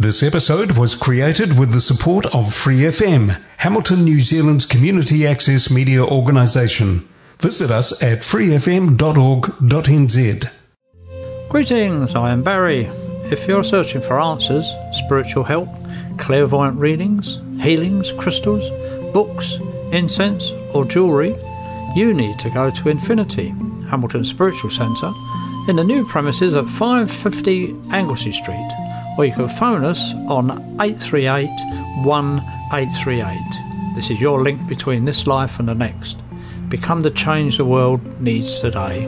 This episode was created with the support of Free FM, Hamilton, New Zealand's community access media organisation. Visit us at freefm.org.nz. Greetings, I am Barry. If you're searching for answers, spiritual help, clairvoyant readings, healings, crystals, books, incense or jewellery, you need to go to Infinity, Hamilton Spiritual Centre, in the new premises at 550 Anglesey Street, or you can phone us on 838 1838. This is your link between this life and the next. Become the change the world needs today.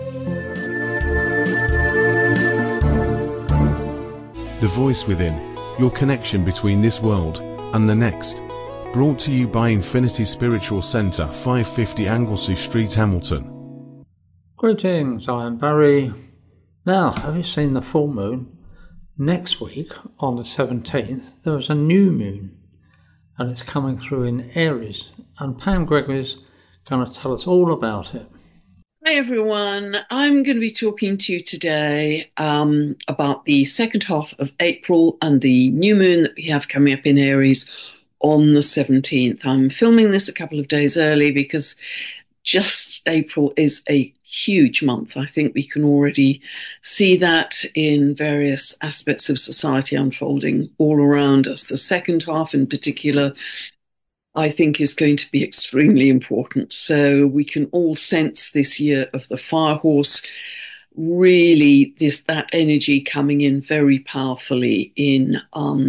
The Voice Within, your connection between this world and the next. Brought to you by Infinity Spiritual Centre, 550 Anglesey Street, Hamilton. Greetings, I am Barry. Now, have you seen the full moon? Next week, on the 17th, there is a new moon, and it's coming through in Aries, and Pam Gregory's going to tell us all about it. Hi everyone, I'm going to be talking to you today about the second half of April and the new moon that we have coming up in Aries on the 17th. I'm filming this a couple of days early because just April is a huge month. I think we can already see that in various aspects of society unfolding all around us. The second half in particular, I think, is going to be extremely important. So we can all sense this year of the fire horse, really that energy coming in very powerfully in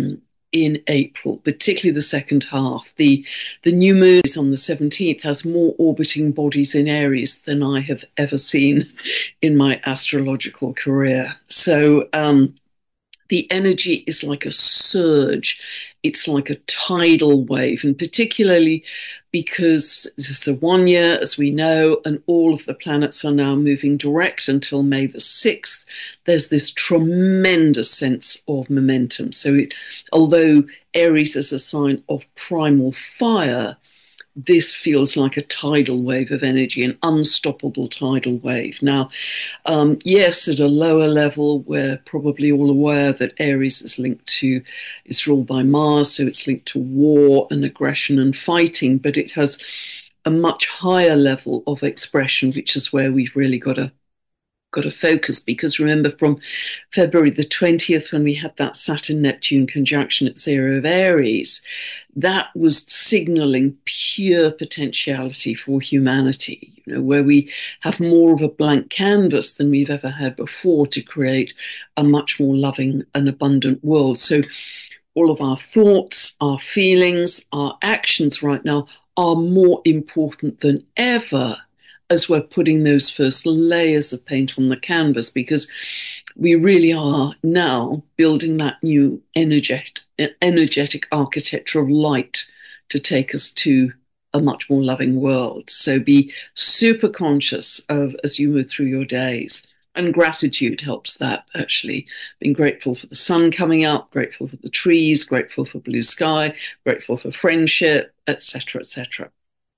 April, particularly the second half. The new moon is on the 17th, has more orbiting bodies in Aries than I have ever seen in my astrological career. So the energy is like a surge. It's like a tidal wave, and particularly because it's a 1 year, as we know, and all of the planets are now moving direct until May the 6th, there's this tremendous sense of momentum. So although Aries is a sign of primal fire, this feels like a tidal wave of energy, an unstoppable tidal wave. Now, yes, at a lower level, we're probably all aware that Aries is ruled by Mars, so it's linked to war and aggression and fighting, but it has a much higher level of expression, which is where we've really got to focus, because remember, from February the 20th, when we had that Saturn-Neptune conjunction at 0 of Aries, that was signaling pure potentiality for humanity, where we have more of a blank canvas than we've ever had before to create a much more loving and abundant world. So all of our thoughts, our feelings, our actions right now are more important than ever as we're putting those first layers of paint on the canvas, because we really are now building that new energetic architecture of light to take us to a much more loving world. So be super conscious of as you move through your days. And gratitude helps that, actually. Being grateful for the sun coming up, grateful for the trees, grateful for blue sky, grateful for friendship, etc., etc.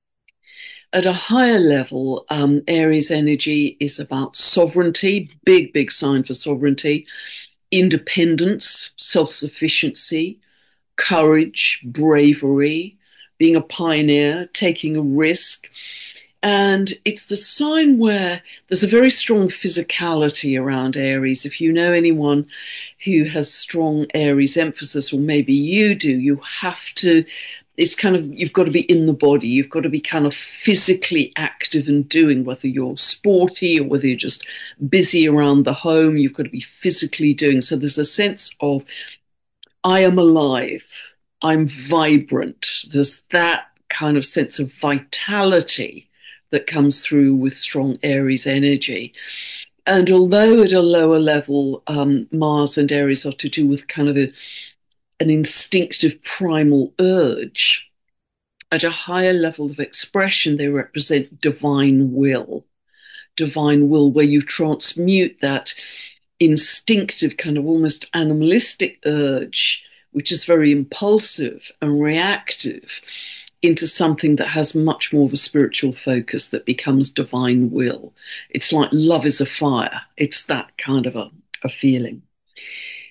At a higher level, Aries energy is about sovereignty, big sign for sovereignty, independence, self-sufficiency, courage, bravery, being a pioneer, taking a risk. And it's the sign where there's a very strong physicality around Aries. If you know anyone who has strong Aries emphasis, or maybe you do, it's kind of, you've got to be in the body. You've got to be kind of physically active and doing, whether you're sporty or whether you're just busy around the home, you've got to be physically doing. So there's a sense of, I am alive, I'm vibrant. There's that kind of sense of vitality that comes through with strong Aries energy. And although at a lower level, Mars and Aries are to do with kind of an instinctive primal urge, at a higher level of expression, they represent divine will, where you transmute that instinctive kind of almost animalistic urge, which is very impulsive and reactive, into something that has much more of a spiritual focus that becomes divine will. It's like love is a fire. It's that kind of a feeling.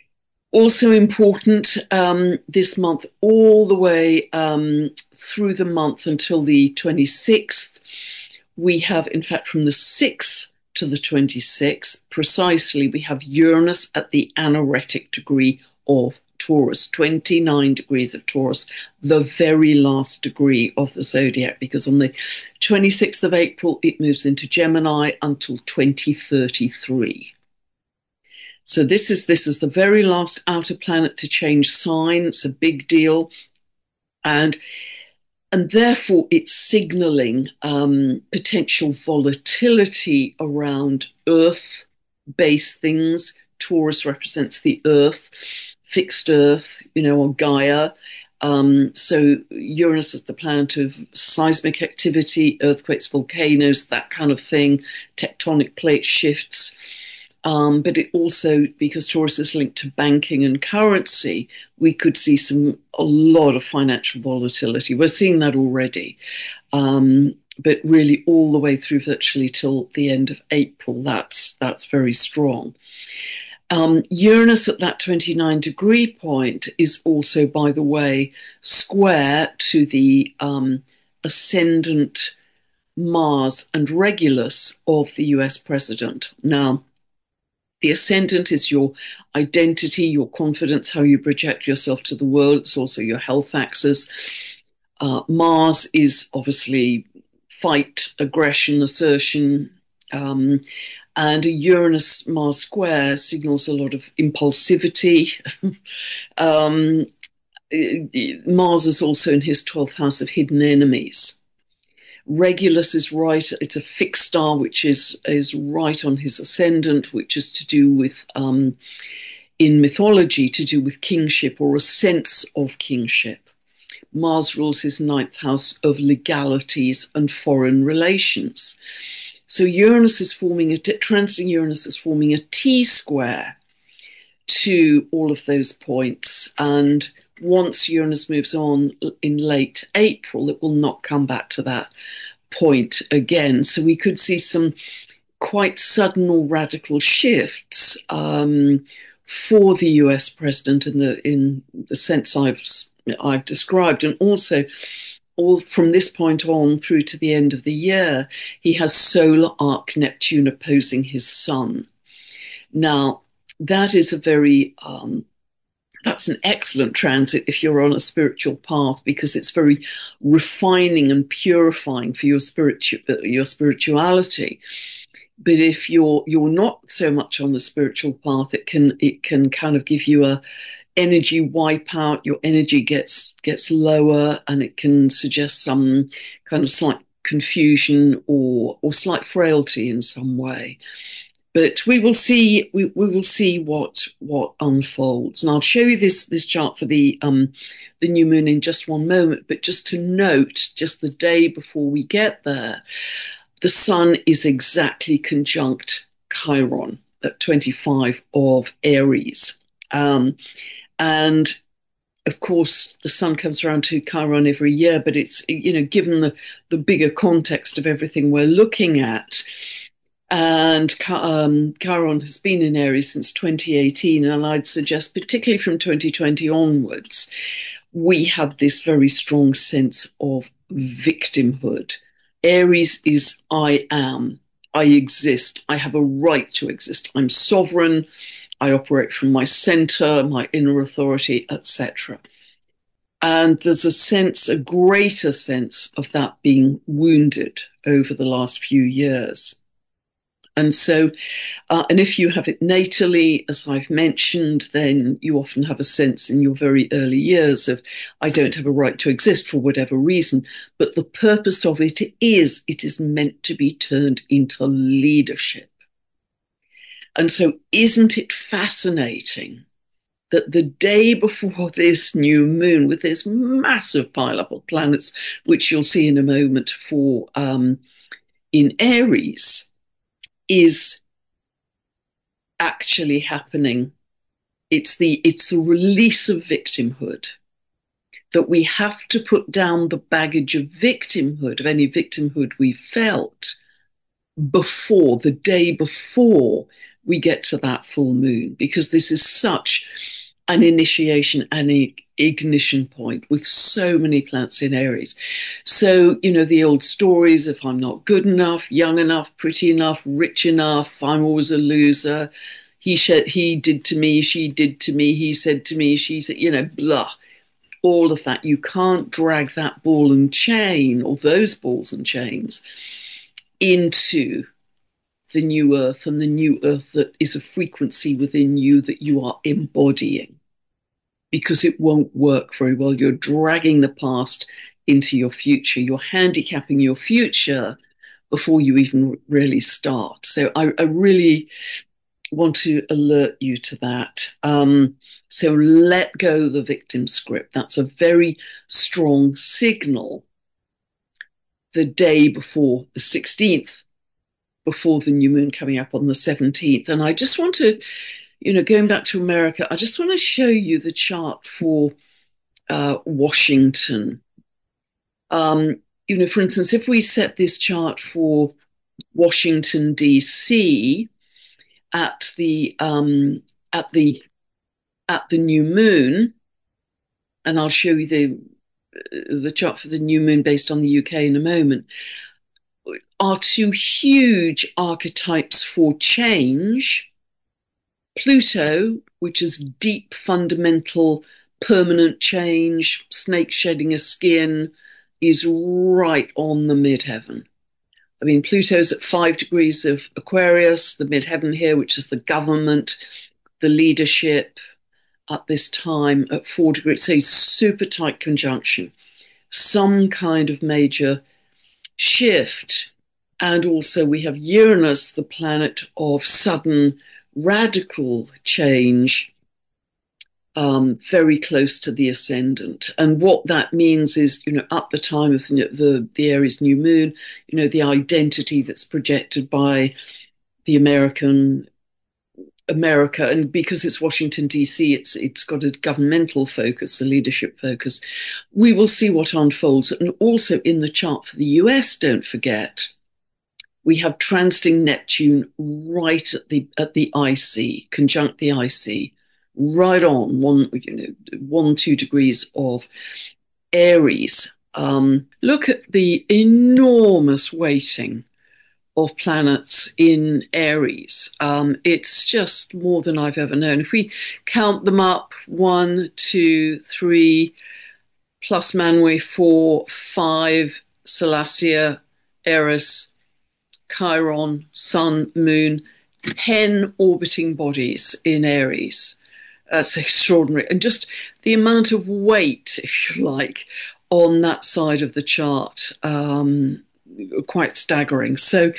Also important this month, all the way through the month until the 26th, we have, in fact, from the 6th to the 26th, precisely, we have Uranus at the anaretic degree of Taurus, 29 degrees of Taurus, the very last degree of the zodiac, because on the 26th of April, it moves into Gemini until 2033. So this is the very last outer planet to change sign. It's a big deal. And therefore it's signaling potential volatility around Earth-based things. Taurus represents the Earth, fixed Earth, or Gaia. So Uranus is the planet of seismic activity, earthquakes, volcanoes, that kind of thing, tectonic plate shifts. But it also, because Taurus is linked to banking and currency, we could see a lot of financial volatility. We're seeing that already. But really all the way through virtually till the end of April, that's very strong. Uranus at that 29-degree point is also, by the way, square to the ascendant Mars and Regulus of the US president. Now, the ascendant is your identity, your confidence, how you project yourself to the world. It's also your health axis. Mars is obviously fight, aggression, assertion. And a Uranus-Mars square signals a lot of impulsivity. Mars is also in his 12th house of hidden enemies. Regulus is right, it's a fixed star, which is right on his ascendant, which is to do with, in mythology, to do with kingship or a sense of kingship. Mars rules his 9th house of legalities and foreign relations. So Uranus is forming transiting Uranus is forming a T-square to all of those points. And once Uranus moves on in late April, it will not come back to that point again. So we could see some quite sudden or radical shifts for the US president in the sense I've described. And also, all from this point on through to the end of the year, he has solar arc Neptune opposing his sun. Now, that is that's an excellent transit if you're on a spiritual path, because it's very refining and purifying for your spirituality. But if you're not so much on the spiritual path, it can kind of give you a energy wipeout. Your energy gets lower, and it can suggest some kind of slight confusion or slight frailty in some way. But we will see. We will see what unfolds, and I'll show you this chart for the new moon in just one moment. But just to note, just the day before we get there, the Sun is exactly conjunct Chiron at 25 of Aries, and of course the Sun comes around to Chiron every year. But it's given the bigger context of everything we're looking at. And Chiron has been in Aries since 2018, and I'd suggest, particularly from 2020 onwards, we have this very strong sense of victimhood. Aries is I am, I exist, I have a right to exist, I'm sovereign, I operate from my center, my inner authority, etc. And there's a greater sense of that being wounded over the last few years. And so, and if you have it natally, as I've mentioned, then you often have a sense in your very early years of, I don't have a right to exist for whatever reason. But the purpose of it is meant to be turned into leadership. And so isn't it fascinating that the day before this new moon, with this massive pileup of planets, which you'll see in a moment for in Aries, is actually happening. It's the release of victimhood, that we have to put down the baggage of victimhood, of any victimhood we felt before, the day before we get to that full moon, because this is such an initiation and ignition point with so many planets in Aries. So, the old stories, if I'm not good enough, young enough, pretty enough, rich enough, I'm always a loser. He did to me, she did to me, he said to me, she said, blah. All of that. You can't drag that ball and chain, or those balls and chains, into the new earth, and the new earth that is a frequency within you that you are embodying, because it won't work very well. You're dragging the past into your future. You're handicapping your future before you even really start. So I really want to alert you to that. So let go the victim script. That's a very strong signal the day before the 16th, before the new moon coming up on the 17th. And I just want to, going back to America, I just want to show you the chart for Washington. For instance, if we set this chart for Washington, D.C. at the new moon, and I'll show you the chart for the new moon based on the UK in a moment, are two huge archetypes for change. Pluto, which is deep, fundamental, permanent change, snake shedding a skin, is right on the midheaven. I mean, Pluto's at 5 degrees of Aquarius, the midheaven here, which is the government, the leadership, at this time at 4 degrees. So super tight conjunction, some kind of major shift. And also we have Uranus, the planet of sudden radical change, very close to the ascendant. And what that means is, at the time of the Aries new moon, the identity that's projected by the America, and because it's Washington, D.C., it's got a governmental focus, a leadership focus. We will see what unfolds. And also in the chart for the US, don't forget, we have transiting Neptune right at the IC, conjunct the IC, right on 1-2 degrees of Aries. Look at the enormous weighting of planets in Aries. It's just more than I've ever known. If we count them up, 1, 2, 3, plus Manwe, 4, 5, Salacia, Eris, Chiron, Sun, Moon, 10 orbiting bodies in Aries. That's extraordinary. And just the amount of weight, if you like, on that side of the chart, quite staggering. So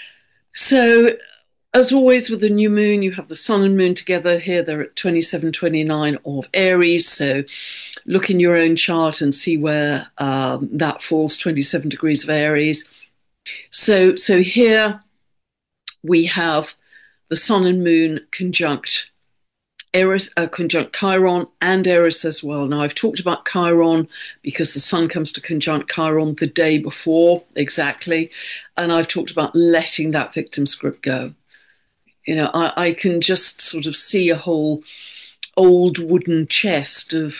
as always with the new moon, you have the sun and moon together here. They're at 27, 29 of Aries. So look in your own chart and see where that falls, 27 degrees of Aries. So here we have the sun and moon conjunct Eris, conjunct Chiron and Eris as well. Now, I've talked about Chiron because the sun comes to conjunct Chiron the day before, exactly. And I've talked about letting that victim script go. I can just sort of see a whole old wooden chest of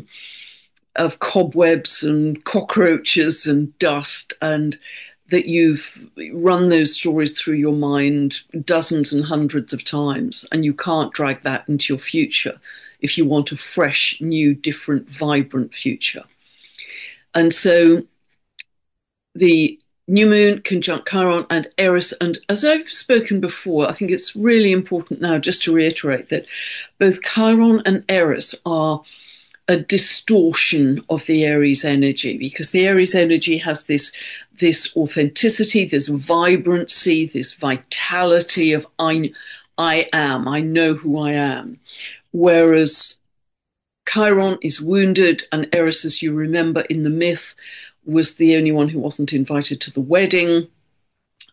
cobwebs and cockroaches and dust, and that you've run those stories through your mind dozens and hundreds of times, and you can't drag that into your future if you want a fresh, new, different, vibrant future. And so the new moon conjunct Chiron and Eris, and as I've spoken before, I think it's really important now just to reiterate that both Chiron and Eris are a distortion of the Aries energy, because the Aries energy has this authenticity, this vibrancy, this vitality of I am, I know who I am. Whereas Chiron is wounded, and Eris, as you remember in the myth, was the only one who wasn't invited to the wedding.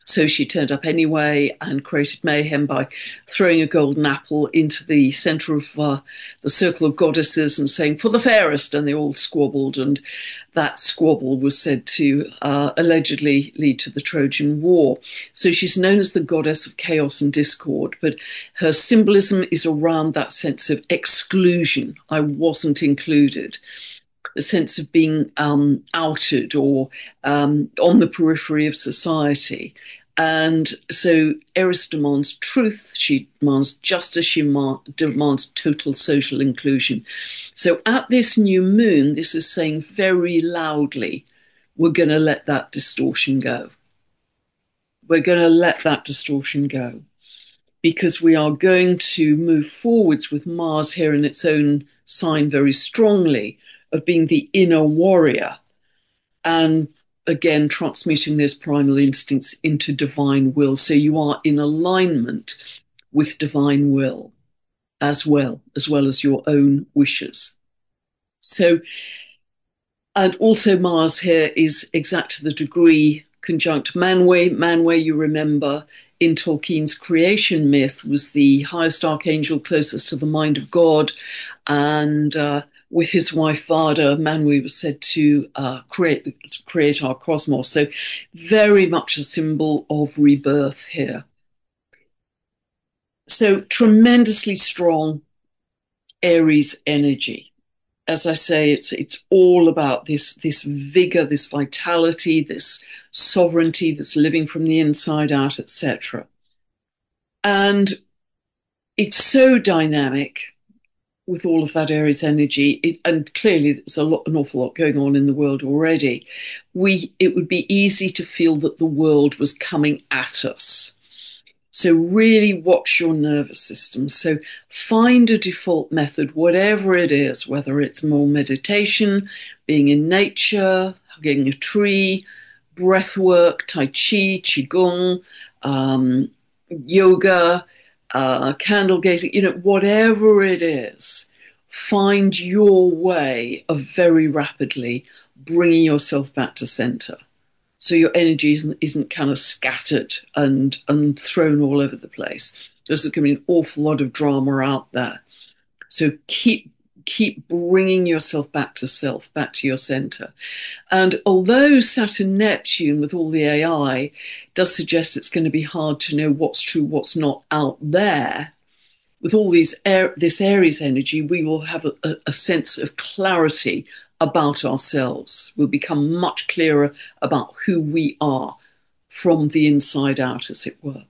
So she turned up anyway and created mayhem by throwing a golden apple into the center of the circle of goddesses and saying, "For the fairest," and they all squabbled, and that squabble was said to allegedly lead to the Trojan War. So she's known as the goddess of chaos and discord, but her symbolism is around that sense of exclusion. I wasn't included. The sense of being outed or on the periphery of society. And so Eris demands truth, she demands justice, she demands total social inclusion. So at this new moon, this is saying very loudly, we're going to let that distortion go. We're going to let that distortion go because we are going to move forwards with Mars here in its own sign very strongly of being the inner warrior and again transmuting those primal instincts into divine will. So you are in alignment with divine will as well as your own wishes. So, and also Mars here is exact to the degree conjunct Manwe. Manwe, you remember, in Tolkien's creation myth, was the highest archangel closest to the mind of God, and with his wife Vada, Manwe was said to create our cosmos. So very much a symbol of rebirth here. So tremendously strong Aries energy. As I say, it's all about this vigor, this vitality, this sovereignty, this living from the inside out, etc. And it's so dynamic with all of that Aries energy, and clearly there's an awful lot going on in the world already. It would be easy to feel that the world was coming at us. So really watch your nervous system. So find a default method, whatever it is, whether it's more meditation, being in nature, hugging a tree, breath work, Tai Chi, Qigong, yoga, candle gazing, whatever it is, find your way of very rapidly bringing yourself back to center. So your energy isn't kind of scattered and thrown all over the place. There's going to be an awful lot of drama out there. So keep bringing yourself back to self, back to your center. And although Saturn-Neptune, with all the AI, does suggest it's going to be hard to know what's true, what's not out there, with all this Aries energy, we will have a sense of clarity about ourselves. We'll become much clearer about who we are from the inside out, as it were.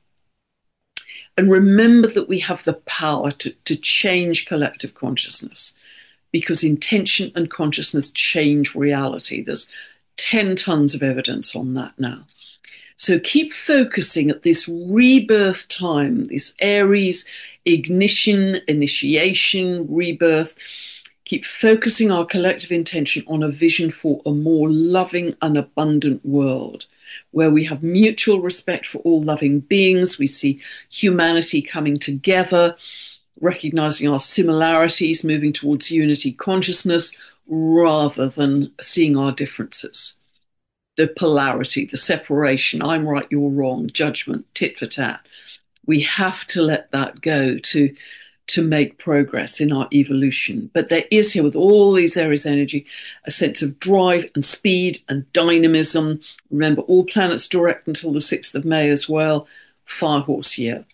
And remember that we have the power to change collective consciousness, because intention and consciousness change reality. There's 10 tons of evidence on that now. So keep focusing at this rebirth time, this Aries ignition, initiation, rebirth. Keep focusing our collective intention on a vision for a more loving and abundant world, where we have mutual respect for all loving beings. We see humanity coming together, recognizing our similarities, moving towards unity consciousness, rather than seeing our differences. The polarity, the separation, I'm right, you're wrong, judgment, tit for tat. We have to let that go to make progress in our evolution. But there is here, with all these Aries energy, a sense of drive and speed and dynamism. Remember, all planets direct until the 6th of May as well. Firehorse year.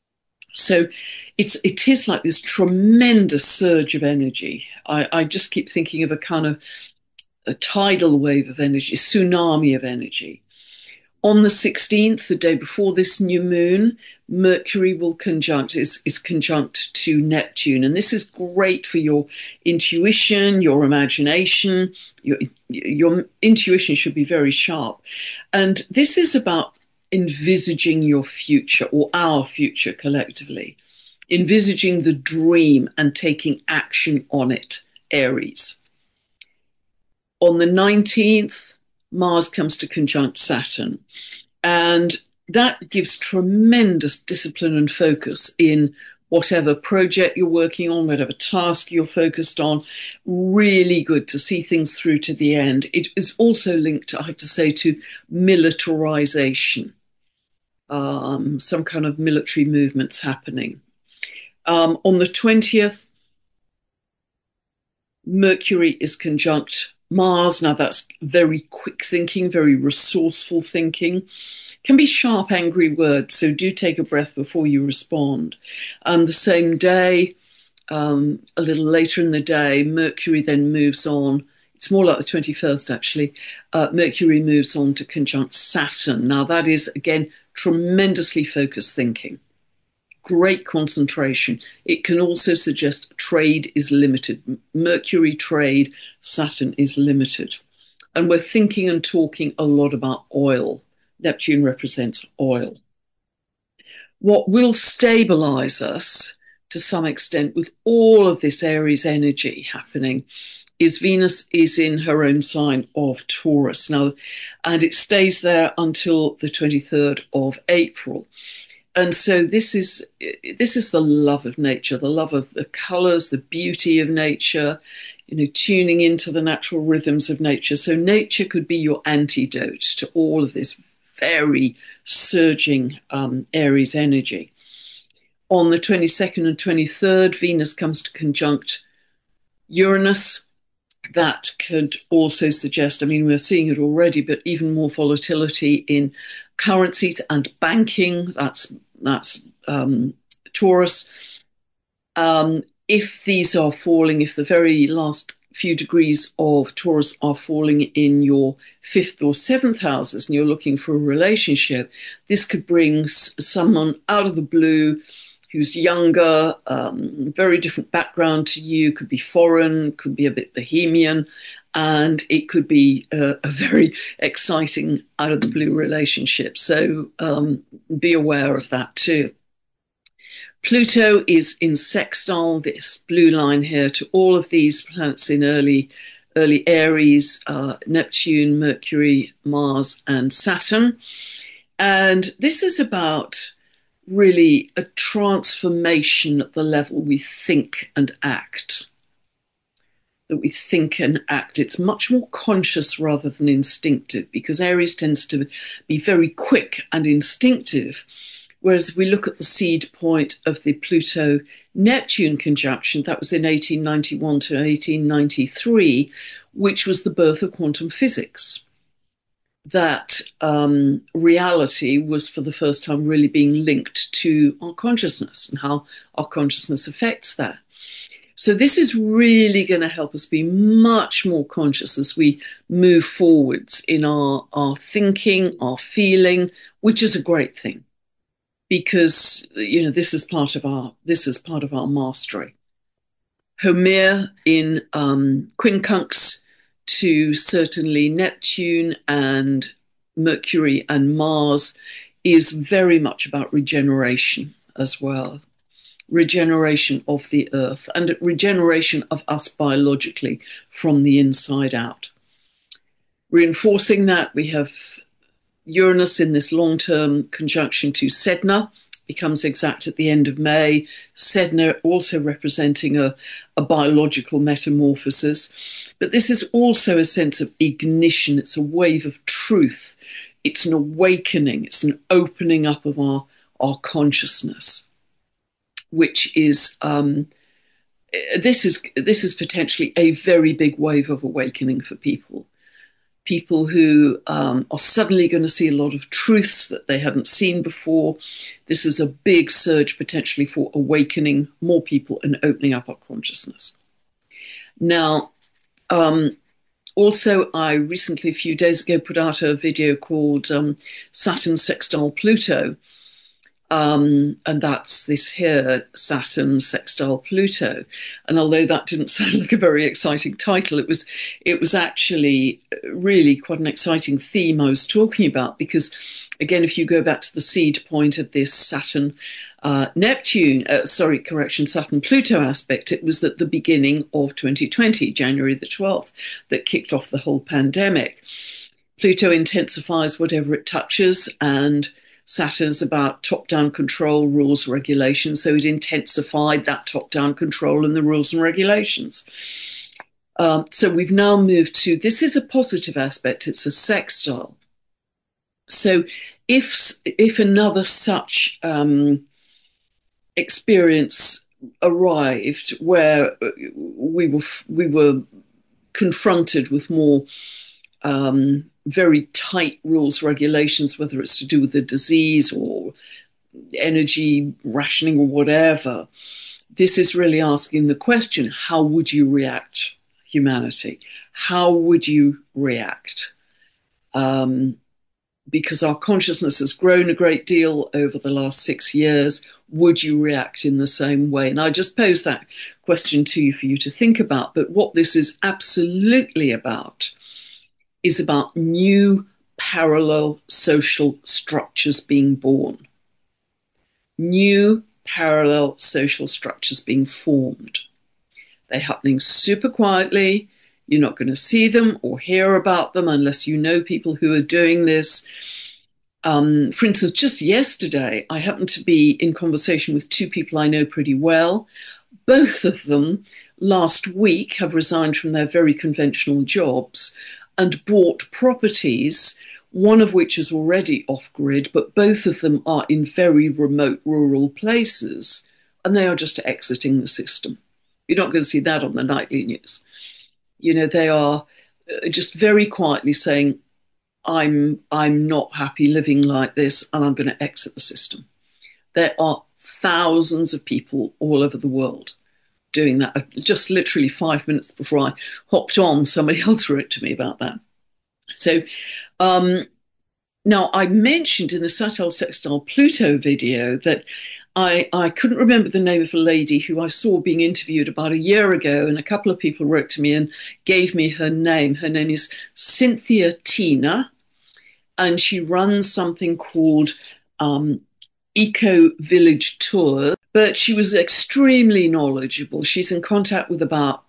So it is like this tremendous surge of energy. I just keep thinking of a kind of a tidal wave of energy, a tsunami of energy. On the 16th, the day before this new moon, Mercury is conjunct to Neptune. And this is great for your intuition, your imagination. Your intuition should be very sharp. And this is about envisaging your future, or our future collectively. Envisaging the dream and taking action on it, Aries. On the 19th, Mars comes to conjunct Saturn, and that gives tremendous discipline and focus in whatever project you're working on, whatever task you're focused on. Really good to see things through to the end. It is also linked, I have to say, to militarization. some kind of military movements happening. On the 20th, Mercury is conjunct Mars. Now that's very quick thinking, very resourceful thinking. Can be sharp, angry words, so do take a breath before you respond. The same day, a little later in the day, Mercury then moves on. It's more like the 21st, actually. Mercury moves on to conjunct Saturn. Now that is, again, tremendously focused thinking. Great concentration. It can also suggest trade is limited. Mercury trade, Saturn is limited. And we're thinking and talking a lot about oil. Neptune represents oil. What will stabilize us to some extent with all of this Aries energy happening is Venus is in her own sign of Taurus now, and it stays there until the 23rd of April. And so this is the love of nature, the love of the colors, the beauty of nature, tuning into the natural rhythms of nature. So nature could be your antidote to all of this very surging Aries energy. On the 22nd and 23rd, Venus comes to conjunct Uranus. That could also suggest, we're seeing it already, but even more volatility in currencies and banking. That's Taurus. If these are falling, if the very last few degrees of Taurus are falling in your 5th or 7th houses and you're looking for a relationship, this could bring someone out of the blue who's younger, very different background to you, could be foreign, could be a bit bohemian, and it could be a very exciting out of the blue relationship. So be aware of that too. Pluto is in sextile, this blue line here, to all of these planets in early Aries, Neptune, Mercury, Mars, and Saturn. And this is about really a transformation at the level we think and act. That we think and act. It's much more conscious rather than instinctive, because Aries tends to be very quick and instinctive. Whereas if we look at the seed point of the Pluto-Neptune conjunction, that was in 1891 to 1893, which was the birth of quantum physics. That reality was for the first time really being linked to our consciousness and how our consciousness affects that. So this is really going to help us be much more conscious as we move forwards in our thinking, our feeling, which is a great thing. Because this is part of our mastery. Homer in quincunx to certainly Neptune and Mercury and Mars is very much about regeneration as well. Regeneration of the earth and regeneration of us biologically from the inside out. Reinforcing that, we have Uranus in this long-term conjunction to Sedna, becomes exact at the end of May. Sedna also representing a biological metamorphosis. But this is also a sense of ignition. It's a wave of truth. It's an awakening. It's an opening up of our consciousness, which is this is potentially a very big wave of awakening for people. People who are suddenly going to see a lot of truths that they hadn't seen before. This is a big surge potentially for awakening more people and opening up our consciousness. Now, also, I recently, a few days ago, put out a video called Saturn Sextile Pluto. And that's this here, Saturn Sextile Pluto. And although that didn't sound like a very exciting title, it was actually really quite an exciting theme I was talking about, because again, if you go back to the seed point of this Saturn Pluto aspect, it was at the beginning of 2020, January the 12th, that kicked off the whole pandemic. Pluto intensifies whatever it touches, and Saturn's about top-down control, rules, regulations, so it intensified that top-down control and the rules and regulations. So we've now moved to, this is a positive aspect, it's a sextile. So if another such experience arrived where we were confronted with more very tight rules, regulations, whether it's to do with the disease or energy rationing or whatever, this is really asking the question, how would you react, humanity? How would you react? Because our consciousness has grown a great deal over the last 6 years. Would you react in the same way? And I just pose that question to you for you to think about. But what this is absolutely about is about new parallel social structures being born. New parallel social structures being formed. They're happening super quietly. You're not going to see them or hear about them unless you know people who are doing this. For instance, just yesterday, I happened to be in conversation with two people I know pretty well. Both of them last week have resigned from their very conventional jobs and bought properties, one of which is already off-grid, but both of them are in very remote rural places, and they are just exiting the system. You're not going to see that on the nightly news. You know, they are just very quietly saying, I'm not happy living like this, and I'm going to exit the system. There are thousands of people all over the world doing that. Just literally 5 minutes before I hopped on, somebody else wrote to me about that. So now I mentioned in the Satile Sextile Pluto video that I couldn't remember the name of a lady who I saw being interviewed about a year ago, and a couple of people wrote to me and gave me her name. Her name is Cynthia Tina, and she runs something called Eco Village Tours, but she was extremely knowledgeable. She's in contact with about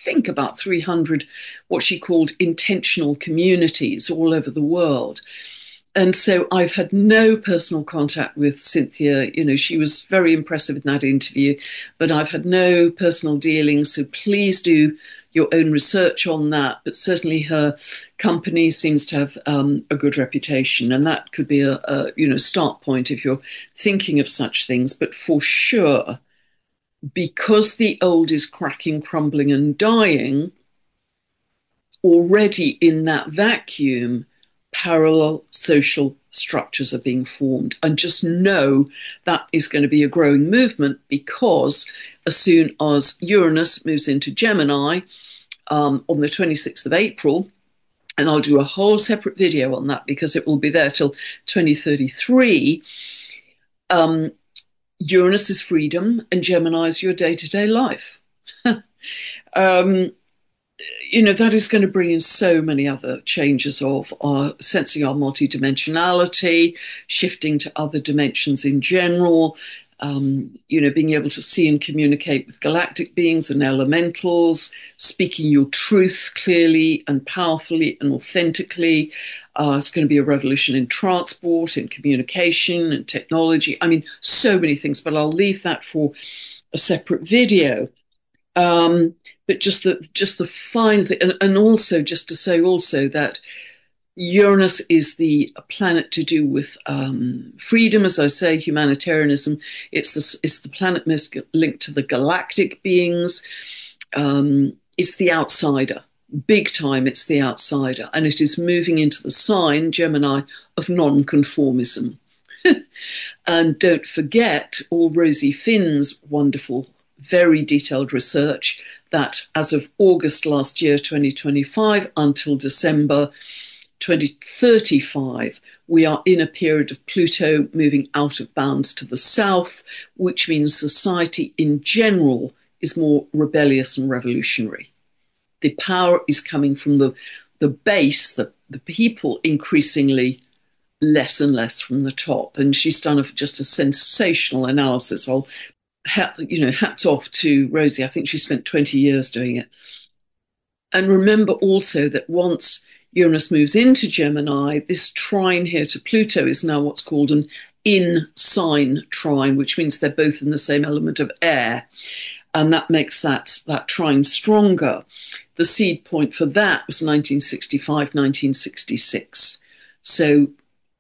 300 what she called intentional communities all over the world. And so I've had no personal contact with Cynthia. You know, she was very impressive in that interview, but I've had no personal dealings. So please do your own research on that. But certainly her company seems to have a good reputation, and that could be a start point if you're thinking of such things. But for sure, because the old is cracking, crumbling, and dying, already in that vacuum, parallel social structures are being formed. And just know that is going to be a growing movement, because as soon as Uranus moves into Gemini on the 26th of April, and I'll do a whole separate video on that because it will be there till 2033, Uranus is freedom and Gemini is your day-to-day life. That is going to bring in so many other changes of our sensing our multidimensionality, shifting to other dimensions in general, being able to see and communicate with galactic beings and elementals, speaking your truth clearly and powerfully and authentically. It's going to be a revolution in transport, in communication and technology. I mean, so many things, but I'll leave that for a separate video. But just the fine thing, and also just to say also that Uranus is the planet to do with freedom, as I say, humanitarianism. It's the planet most linked to the galactic beings. It's the outsider, big time. It's the outsider, and it is moving into the sign Gemini of non-conformism. And don't forget all Rosie Finn's wonderful, very detailed research that as of August last year, 2025, until December 2035, we are in a period of Pluto moving out of bounds to the south, which means society in general is more rebellious and revolutionary. The power is coming from the base, the people, increasingly less and less from the top. And she's done just a sensational analysis. Hats off to Rosie. I think she spent 20 years doing it. And remember also that once Uranus moves into Gemini, this trine here to Pluto is now what's called an in-sign trine, which means they're both in the same element of air. And that makes that trine stronger. The seed point for that was 1965, 1966. So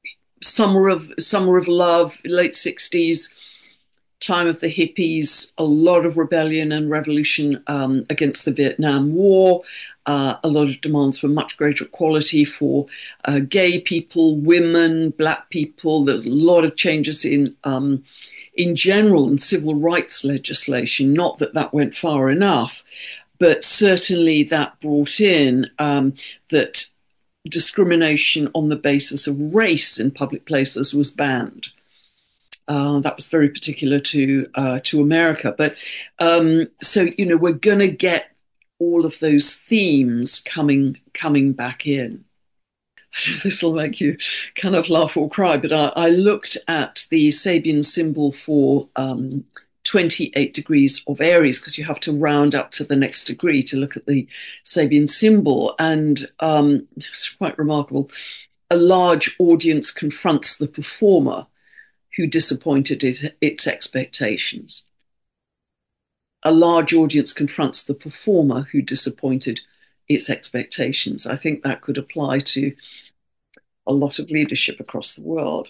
Summer of Love, late 60s, time of the hippies, a lot of rebellion and revolution against the Vietnam War, a lot of demands for much greater equality for gay people, women, black people. There's a lot of changes in general in civil rights legislation. Not that that went far enough, but certainly that brought in that discrimination on the basis of race in public places was banned. That was very particular to America. But so, we're going to get all of those themes coming back in. This will make you kind of laugh or cry, but I looked at the Sabian symbol for 28 degrees of Aries, because you have to round up to the next degree to look at the Sabian symbol. And it's quite remarkable. A large audience confronts the performer who disappointed its expectations. A large audience confronts the performer who disappointed its expectations. I think that could apply to a lot of leadership across the world.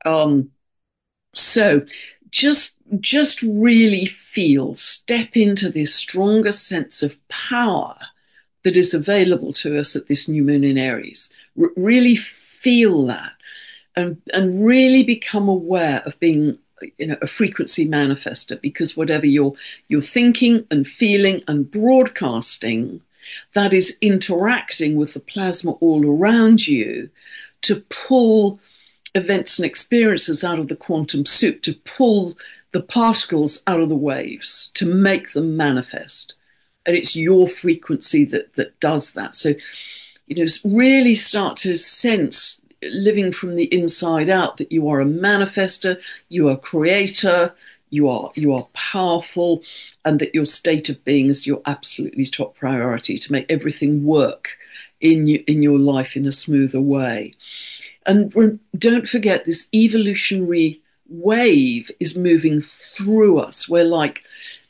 So just really step into this stronger sense of power that is available to us at this new moon in Aries. Really feel that. And really become aware of being, a frequency manifester, because whatever you're thinking and feeling and broadcasting, that is interacting with the plasma all around you to pull events and experiences out of the quantum soup, to pull the particles out of the waves, to make them manifest. And it's your frequency that does that. So, really start to sense, living from the inside out, that you are a manifester, you are a creator, you are powerful, and that your state of being is your absolutely top priority to make everything work in your life in a smoother way. And don't forget, this evolutionary wave is moving through us. We're like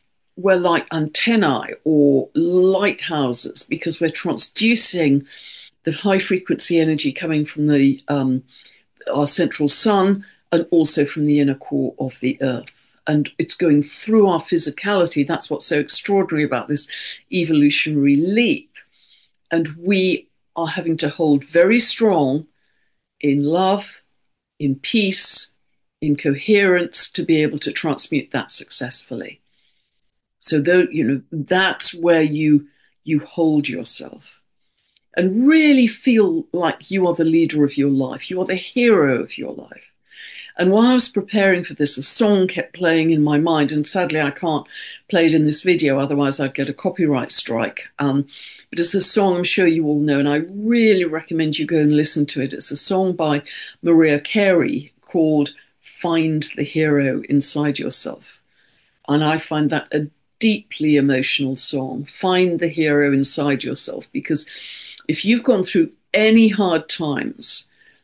antennae or lighthouses, because we're transducing the high frequency energy coming from our central sun, and also from the inner core of the earth. And it's going through our physicality. That's what's so extraordinary about this evolutionary leap. And we are having to hold very strong in love, in peace, in coherence, to be able to transmute that successfully. So that's where you hold yourself. And really feel like you are the leader of your life. You are the hero of your life. And while I was preparing for this, a song kept playing in my mind. And sadly, I can't play it in this video, otherwise I'd get a copyright strike. But it's a song I'm sure you all know, and I really recommend you go and listen to it. It's a song by Mariah Carey called Find the Hero Inside Yourself. And I find that a deeply emotional song. Find the hero inside yourself, because if you've gone through any hard times,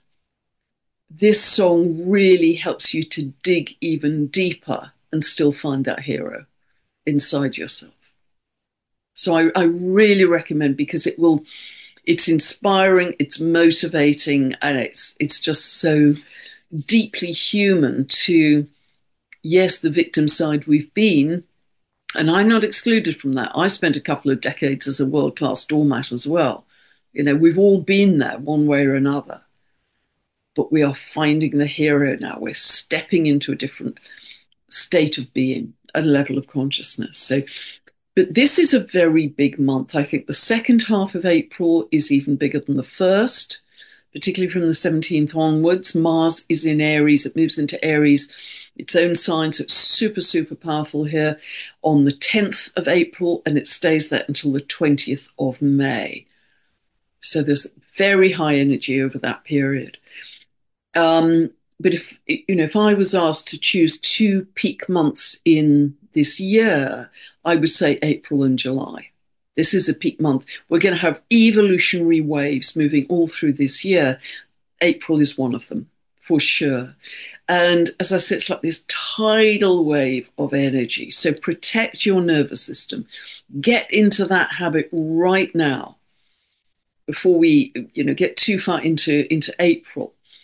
this song really helps you to dig even deeper and still find that hero inside yourself. So I really recommend, because it's inspiring, it's motivating, and it's just so deeply human to, yes, the victim side we've been, and I'm not excluded from that. I spent a couple of decades as a world-class doormat as well. We've all been there one way or another, but we are finding the hero now. We're stepping into a different state of being, a level of consciousness. But this is a very big month. I think the second half of April is even bigger than the first, particularly from the 17th onwards. Mars is in Aries. It moves into Aries, its own sign, so it's super, super powerful here on the 10th of April, and it stays there until the 20th of May. So there's very high energy over that period. But if I was asked to choose two peak months in this year, I would say April and July. This is a peak month. We're going to have evolutionary waves moving all through this year. April is one of them, for sure. And as I said, it's like this tidal wave of energy. So protect your nervous system. Get into that habit right now, before we get too far into April.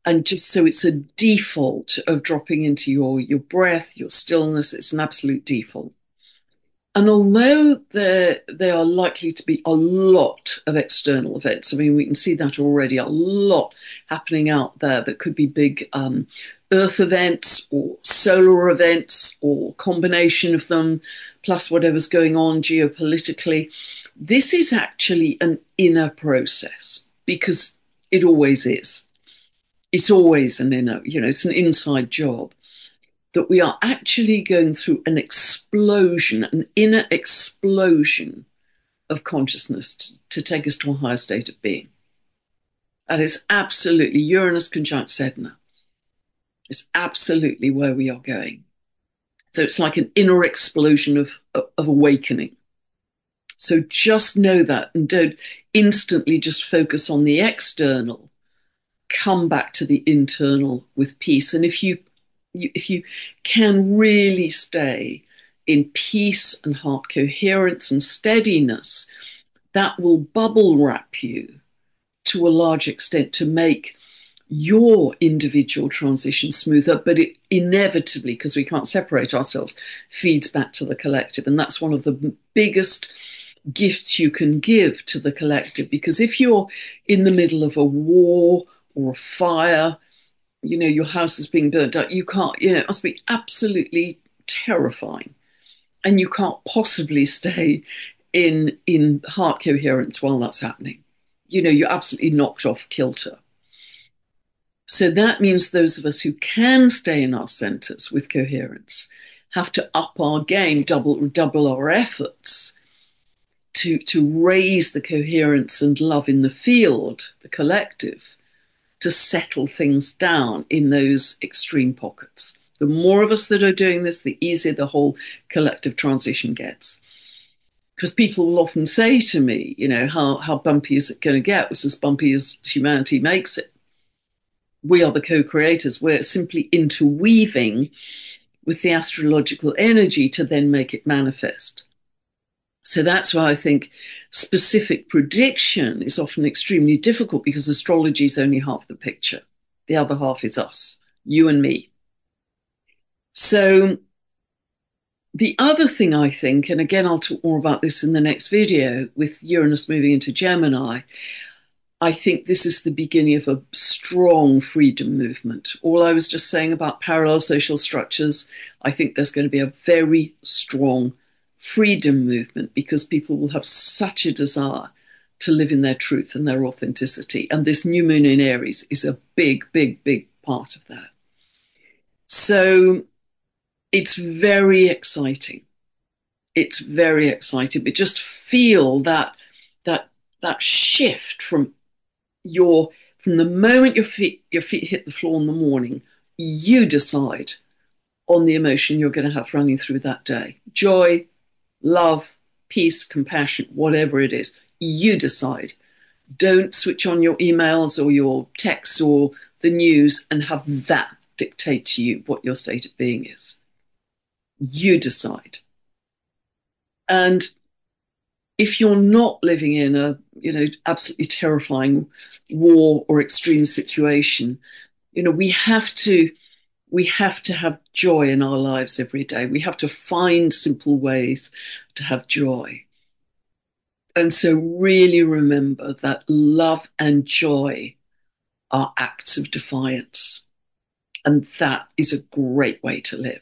And just so it's a default of dropping into your breath, your stillness, it's an absolute default. And although there are likely to be a lot of external events, I mean, we can see that already, a lot happening out there that could be big Earth events or solar events or combination of them, plus whatever's going on geopolitically. This is actually an inner process because it always is. It's always an inner, it's an inside job, that we are actually going through an explosion, an inner explosion of consciousness to take us to a higher state of being. And it's absolutely Uranus conjunct Sedna. It's absolutely where we are going. So it's like an inner explosion of awakening. So just know that and don't instantly just focus on the external. Come back to the internal with peace. And if you can really stay in peace and heart coherence and steadiness, that will bubble wrap you to a large extent to make your individual transition smoother, but it inevitably, because we can't separate ourselves, feeds back to the collective. And that's one of the biggest gifts you can give to the collective, because if you're in the middle of a war or a fire, your house is being burnt out, you can't, it must be absolutely terrifying. And you can't possibly stay in heart coherence while that's happening. You're absolutely knocked off kilter. So that means those of us who can stay in our centers with coherence have to up our game, double our efforts to raise the coherence and love in the field, the collective, to settle things down in those extreme pockets. The more of us that are doing this, the easier the whole collective transition gets. Because people will often say to me, how bumpy is it going to get? It's as bumpy as humanity makes it. We are the co-creators. We're simply interweaving with the astrological energy to then make it manifest. So that's why I think specific prediction is often extremely difficult, because astrology is only half the picture. The other half is us, you and me. So the other thing I think, and again, I'll talk more about this in the next video with Uranus moving into Gemini, I think this is the beginning of a strong freedom movement. All I was just saying about parallel social structures, I think there's going to be a very strong freedom movement, because people will have such a desire to live in their truth and their authenticity. And this new moon in Aries is a big, big, big part of that. So it's very exciting. It's very exciting. But just feel that shift from the moment your feet hit the floor in the morning, you decide on the emotion you're going to have running through that day. Joy, love, peace, compassion, whatever it is, you decide. Don't switch on your emails or your texts or the news and have that dictate to you what your state of being is. You decide. And if you're not living in a, absolutely terrifying war or extreme situation, we have to have joy in our lives every day. We have to find simple ways to have joy. And so really remember that love and joy are acts of defiance. And that is a great way to live.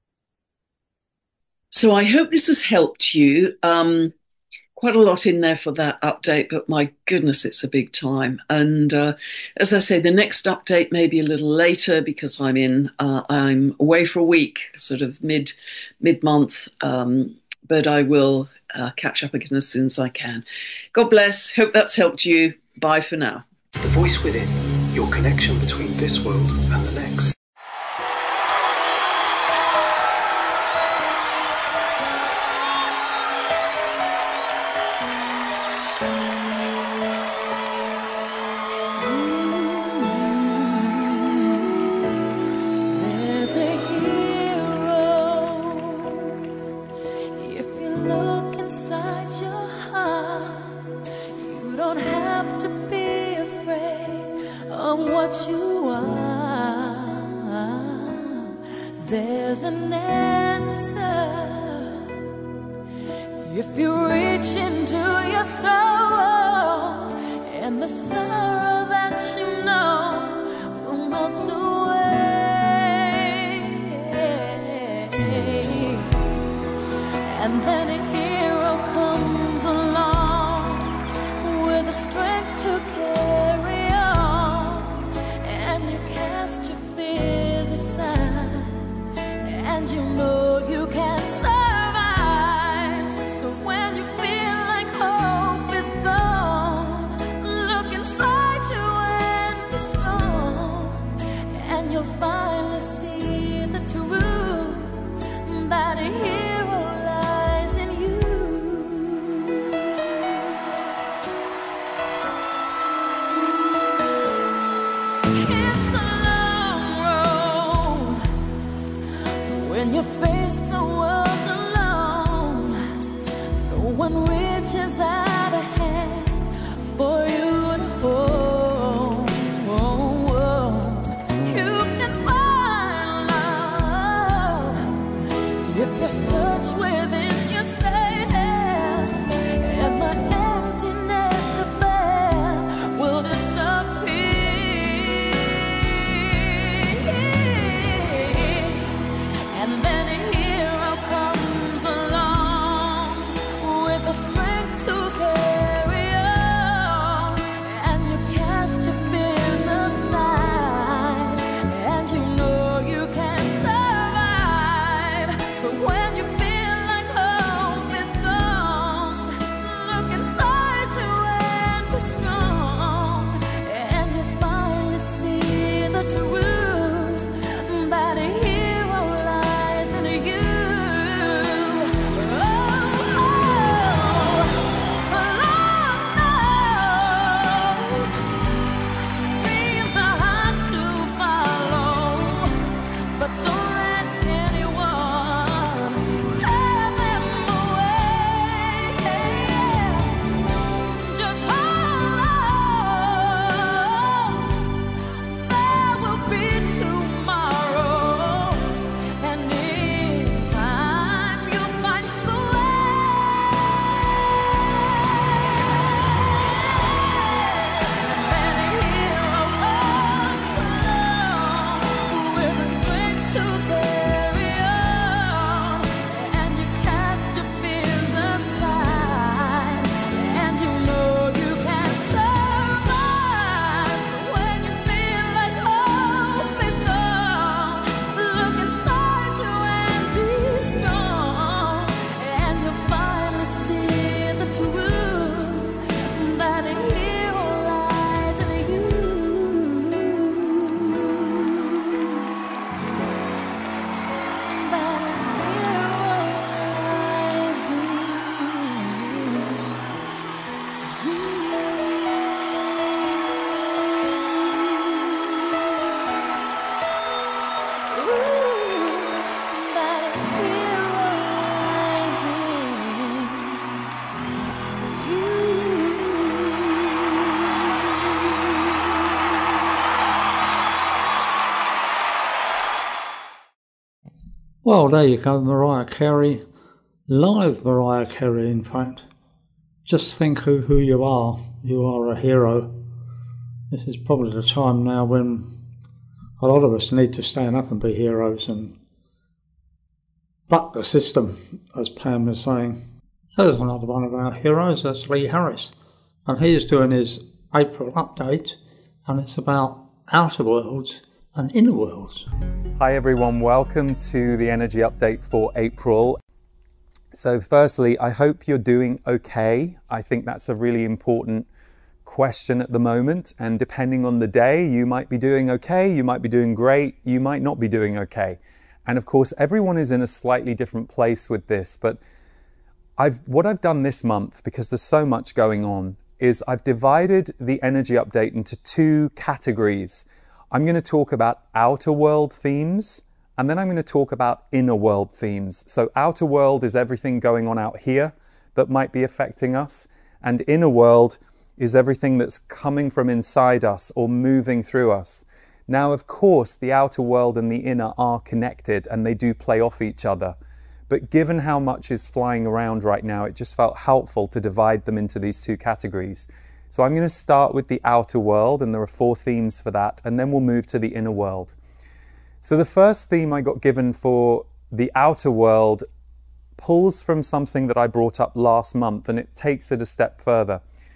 So I hope this has helped you. Quite a lot in there for that update, but my goodness, it's a big time. And as I say, the next update may be a little later, because I'm away for a week, sort of mid-month, but I will catch up again as soon as I can. God bless. Hope that's helped you. Bye for now. The Voice Within, your connection between this world and the next. what you are, there's an answer. If you reach into your soul, and the sorrow that you know will melt away, and then a hero comes along with the strength to carry on, and you cast your fears aside, and you know you can survive. So when you feel like hope is gone, look inside you and be strong, and you'll finally see the truth that a hero lies in you. It's a long road when you face the world alone. No one reaches out a hand for you to hold. You can find love if you search within yourself, and the emptiness you bear will disappear. And then a hero comes along with the strength to carry on, and you cast your fears aside, and you know you can survive. So when you feel like hope is gone, look inside you and be strong, and you finally see the truth that a hero lies in you. Dreams are hard to follow, but don't let anyone tear them away. Just hold on, there will be tomorrow, and in time you'll find the way. And a hero comes along with the strength to carry on, and you cast your fears aside, and you know you can survive. So when you feel like hope is gone, look inside you and be strong, and you'll finally see the truth that a hero lies in you. That a hero lies in that a hero lies Well, there you go, Mariah Carey. Live Mariah Carey, in fact. Just think of who you are. You are a hero. This is probably the time now when a lot of us need to stand up and be heroes and buck the system, as Pam was saying. There's another one of our heroes, that's Lee Harris. And he's doing his April update, and it's about outer worlds and inner worlds. Hi everyone, welcome to the energy update for April. So firstly, I hope you're doing okay. I think that's a really important question at the moment, and depending on the day, you might be doing okay, you might be doing great, you might not be doing okay. And of course, everyone is in a slightly different place with this, but what I've done this month, because there's so much going on, is I've divided the energy update into two categories. I'm going to talk about outer world themes, and then I'm going to talk about inner world themes. So outer world is everything going on out here that might be affecting us, and inner world is everything that's coming from inside us or moving through us. Now, of course, the outer world and the inner are connected and they do play off each other. But given how much is flying around right now, it just felt helpful to divide them into these two categories. So I'm going to start with the outer world, and there are 4 themes for that, and then we'll move to the inner world. So the first theme I got given for the outer world pulls from something that I brought up last month, and it takes it a step further.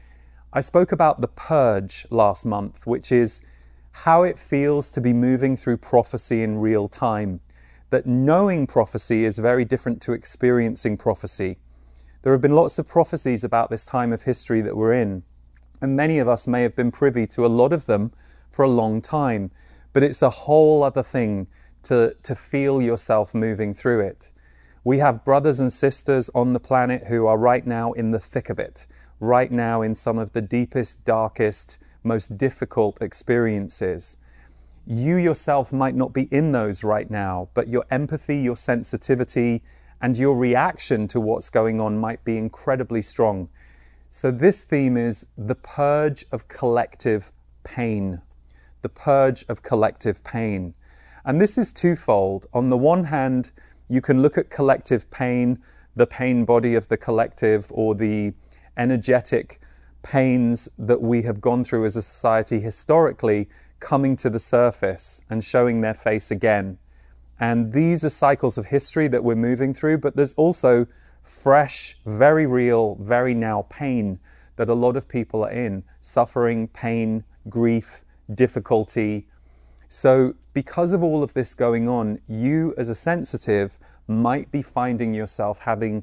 I spoke about the purge last month, which is how it feels to be moving through prophecy in real time. That knowing prophecy is very different to experiencing prophecy. There have been lots of prophecies about this time of history that we're in, and many of us may have been privy to a lot of them for a long time, but it's a whole other thing to feel yourself moving through it. We have brothers and sisters on the planet who are right now in the thick of it, right now in some of the deepest, darkest, most difficult experiences. You yourself might not be in those right now, but your empathy, your sensitivity, and your reaction to what's going on might be incredibly strong. So this theme is the purge of collective pain. The purge of collective pain. And this is twofold. On the one hand, you can look at collective pain, the pain body of the collective, or the energetic pains that we have gone through as a society historically, coming to the surface and showing their face again. And these are cycles of history that we're moving through, but there's also fresh, very real, very now pain that a lot of people are in. Suffering, pain, grief, difficulty. So because of all of this going on, you as a sensitive might be finding yourself having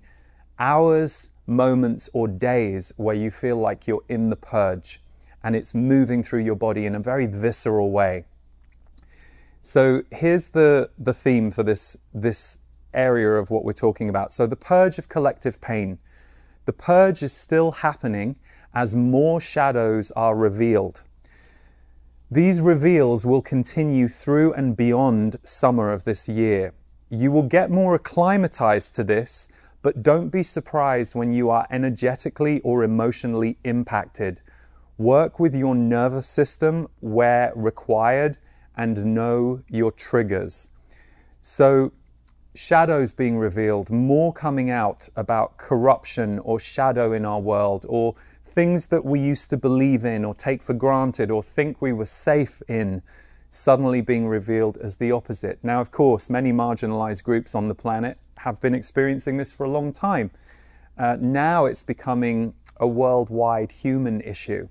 hours, moments, or days where you feel like you're in the purge and it's moving through your body in a very visceral way. So here's the theme for this area of what we're talking about. So the purge of collective pain. The purge is still happening as more shadows are revealed. These reveals will continue through and beyond summer of this year. You will get more acclimatized to this, but don't be surprised when you are energetically or emotionally impacted. Work with your nervous system where required and know your triggers. So shadows being revealed, more coming out about corruption or shadow in our world, or things that we used to believe in or take for granted or think we were safe in, suddenly being revealed as the opposite. Now, of course, many marginalized groups on the planet have been experiencing this for a long time. Now it's becoming a worldwide human issue.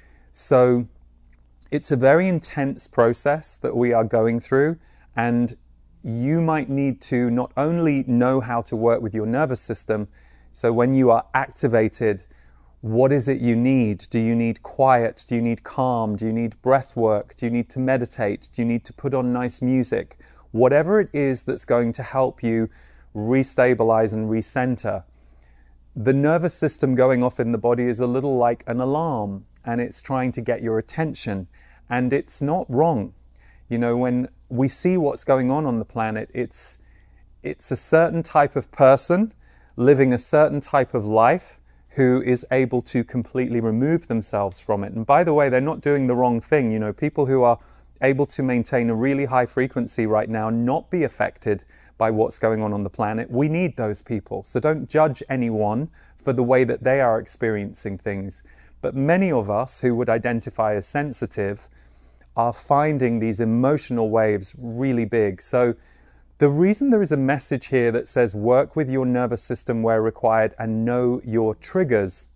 So it's a very intense process that we are going through, and you might need to not only know how to work with your nervous system, so when you are activated, what is it you need? Do you need quiet? Do you need calm? Do you need breath work? Do you need to meditate? Do you need to put on nice music? Whatever it is that's going to help you restabilize and recenter. The nervous system going off in the body is a little like an alarm, and it's trying to get your attention, and it's not wrong. You know, when we see what's going on the planet, it's a certain type of person living a certain type of life who is able to completely remove themselves from it. And by the way, they're not doing the wrong thing. You know, people who are able to maintain a really high frequency right now, not be affected by what's going on the planet. We need those people. So don't judge anyone for the way that they are experiencing things. But many of us who would identify as sensitive are finding these emotional waves really big. So the reason there is a message here that says work with your nervous system where required and know your triggers.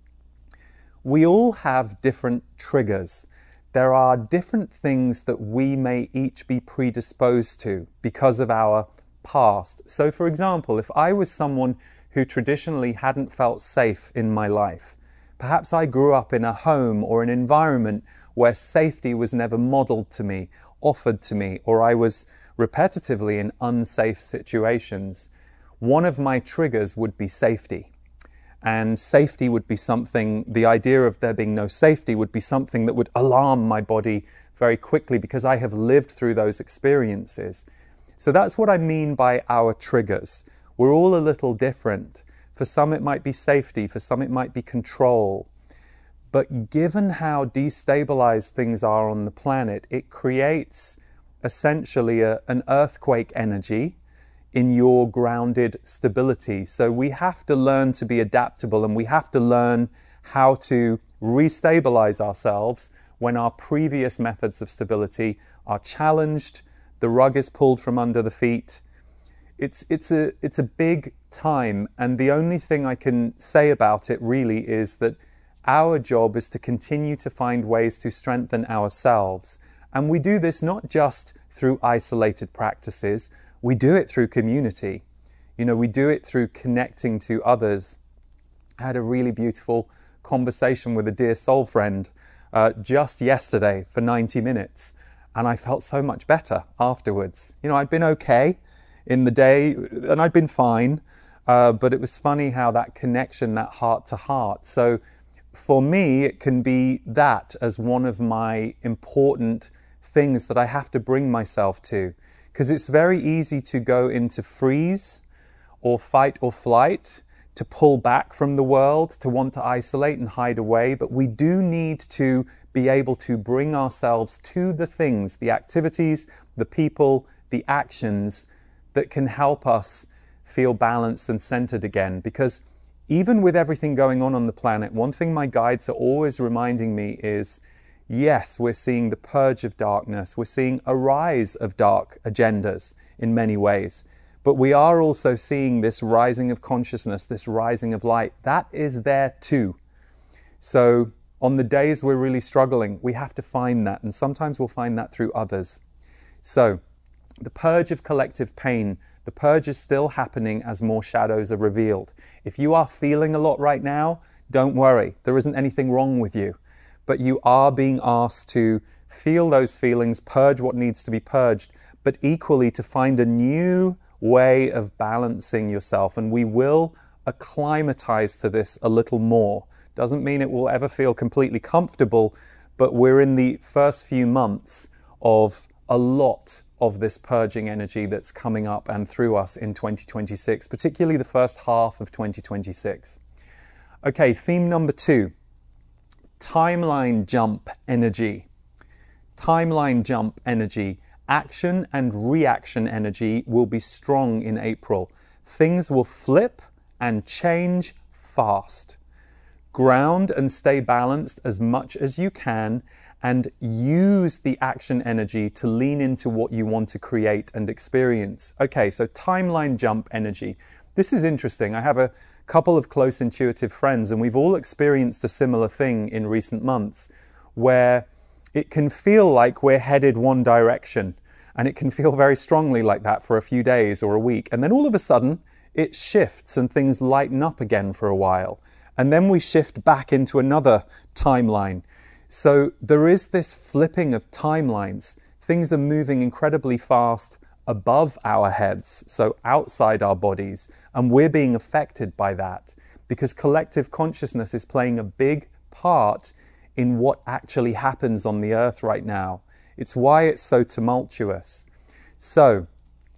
We all have different triggers. There are different things that we may each be predisposed to because of our past. So for example, if I was someone who traditionally hadn't felt safe in my life, perhaps I grew up in a home or an environment where safety was never modeled to me, offered to me, or I was repetitively in unsafe situations, one of my triggers would be safety. And safety would be something, the idea of there being no safety would be something that would alarm my body very quickly because I have lived through those experiences. So that's what I mean by our triggers. We're all a little different. For some it might be safety, for some it might be control. But given how destabilized things are on the planet, it creates essentially an earthquake energy in your grounded stability. So we have to learn to be adaptable, and we have to learn how to restabilize ourselves when our previous methods of stability are challenged, the rug is pulled from under the feet. It's a big time, and the only thing I can say about it really is that our job is to continue to find ways to strengthen ourselves. And we do this not just through isolated practices, we do it through community. We do it through connecting to others. I had a really beautiful conversation with a dear soul friend just yesterday for 90 minutes, and I felt so much better afterwards. I'd been okay in the day, and I'd been fine, but it was funny how that connection, that heart to heart. So for me, it can be that as one of my important things that I have to bring myself to, because it's very easy to go into freeze or fight or flight, to pull back from the world, to want to isolate and hide away. But we do need to be able to bring ourselves to the things, the activities, the people, the actions that can help us feel balanced and centered again. Because even with everything going on the planet, one thing my guides are always reminding me is, yes, we're seeing the purge of darkness. We're seeing a rise of dark agendas in many ways. But we are also seeing this rising of consciousness, this rising of light. That is there too. So on the days we're really struggling, we have to find that. And sometimes we'll find that through others. So the purge of collective pain, the purge is still happening as more shadows are revealed. If you are feeling a lot right now, don't worry. There isn't anything wrong with you. But you are being asked to feel those feelings, purge what needs to be purged, but equally to find a new way of balancing yourself. And we will acclimatize to this a little more. Doesn't mean it will ever feel completely comfortable, but we're in the first few months of a lot of this purging energy that's coming up and through us in 2026, particularly the first half of 2026. Okay, theme number 2, timeline jump energy. Timeline jump energy. Action and reaction energy will be strong in April. Things will flip and change fast. Ground and stay balanced as much as you can, and use the action energy to lean into what you want to create and experience. Okay, so timeline jump energy. This is interesting. I have a couple of close intuitive friends, and we've all experienced a similar thing in recent months, where it can feel like we're headed one direction, and it can feel very strongly like that for a few days or a week. And then all of a sudden it shifts and things lighten up again for a while. And then we shift back into another timeline. So there is this flipping of timelines. Things are moving incredibly fast above our heads, so outside our bodies, and we're being affected by that because collective consciousness is playing a big part in what actually happens on the earth right now. It's why it's so tumultuous. So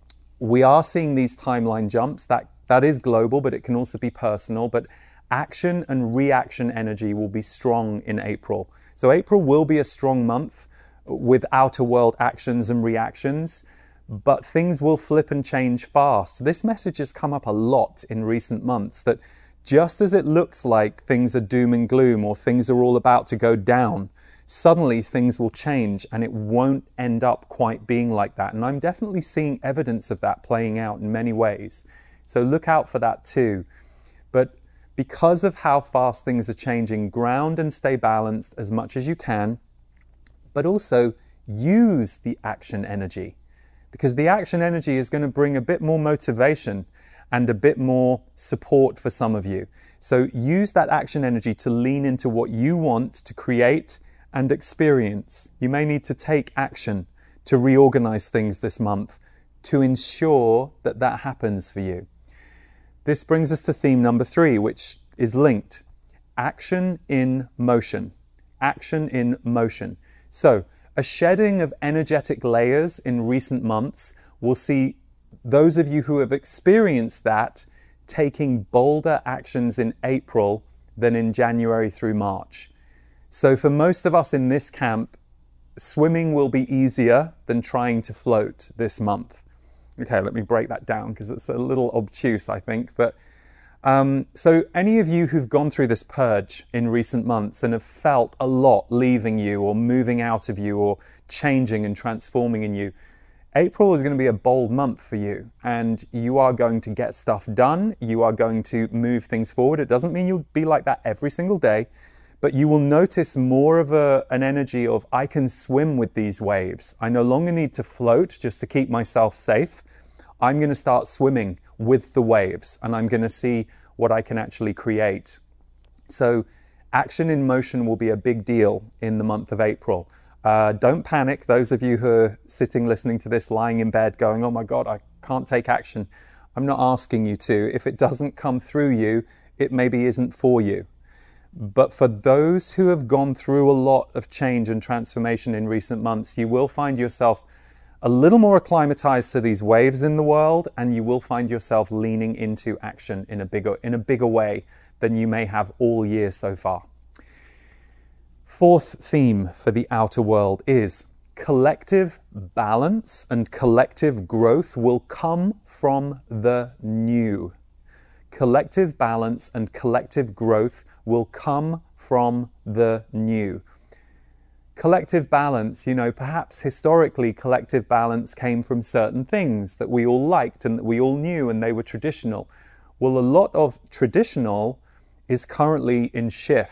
we are seeing these timeline jumps. That is global, but it can also be personal. But action and reaction energy will be strong in April. So April will be a strong month with outer world actions and reactions, but things will flip and change fast. This message has come up a lot in recent months, that just as it looks like things are doom and gloom or things are all about to go down, suddenly things will change and it won't end up quite being like that. And I'm definitely seeing evidence of that playing out in many ways. So look out for that too. But because of how fast things are changing, ground and stay balanced as much as you can, but also use the action energy, because the action energy is going to bring a bit more motivation and a bit more support for some of you. So use that action energy to lean into what you want to create and experience. You may need to take action to reorganize things this month to ensure that that happens for you. This brings us to theme number 3, which is linked. Action in motion. Action in motion. So a shedding of energetic layers in recent months will see those of you who have experienced that taking bolder actions in April than in January through March. So for most of us in this camp, swimming will be easier than trying to float this month. Okay, let me break that down because it's a little obtuse, I think. But so any of you who've gone through this purge in recent months and have felt a lot leaving you or moving out of you or changing and transforming in you, April is going to be a bold month for you, and you are going to get stuff done. You are going to move things forward. It doesn't mean you'll be like that every single day, but you will notice more of an energy of, I can swim with these waves. I no longer need to float just to keep myself safe. I'm going to start swimming with the waves, and I'm going to see what I can actually create. So action in motion will be a big deal in the month of April. Don't panic, those of you who are sitting listening to this, lying in bed going, oh my God, I can't take action. I'm not asking you to. If it doesn't come through you, it maybe isn't for you. But for those who have gone through a lot of change and transformation in recent months, you will find yourself a little more acclimatized to these waves in the world, and you will find yourself leaning into action in a bigger way than you may have all year so far. Fourth theme for the outer world is collective balance and collective growth will come from the new. Collective balance and collective growth will come from the new. Collective balance, perhaps historically collective balance came from certain things that we all liked and that we all knew and they were traditional. Well, a lot of traditional is currently in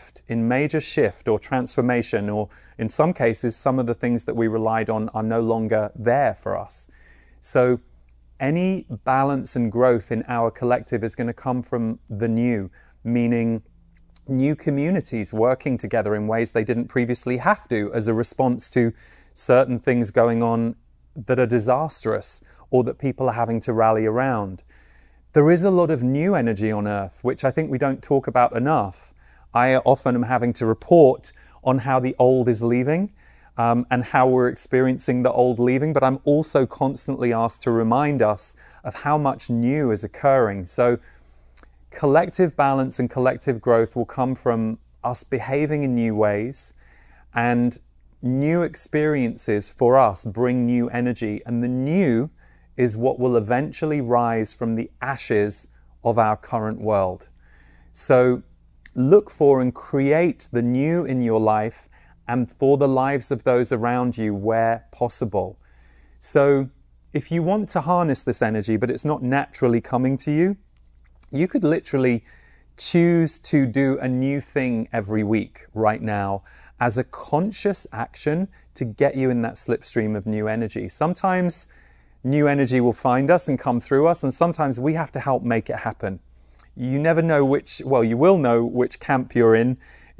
major shift or transformation, or in some cases, some of the things that we relied on are no longer there for us. So any balance and growth in our collective is going to come from the new, meaning new communities working together in ways they didn't previously have to as a response to certain things going on that are disastrous or that people are having to rally around. There is a lot of new energy on Earth, which I think we don't talk about enough. I often am having to report on how the old is leaving and how we're experiencing the old leaving, but I'm also constantly asked to remind us of how much new is occurring. So collective balance and collective growth will come from us behaving in new ways, and new experiences for us bring new energy, and the new is what will eventually rise from the ashes of our current world. So look for and create the new in your life and for the lives of those around you where possible. So if you want to harness this energy, but it's not naturally coming to you, you could literally choose to do a new thing every week right now as a conscious action to get you in that slipstream of new energy. Sometimes new energy will find us and come through us, and sometimes we have to help make it happen. You never know you will know which camp you're in.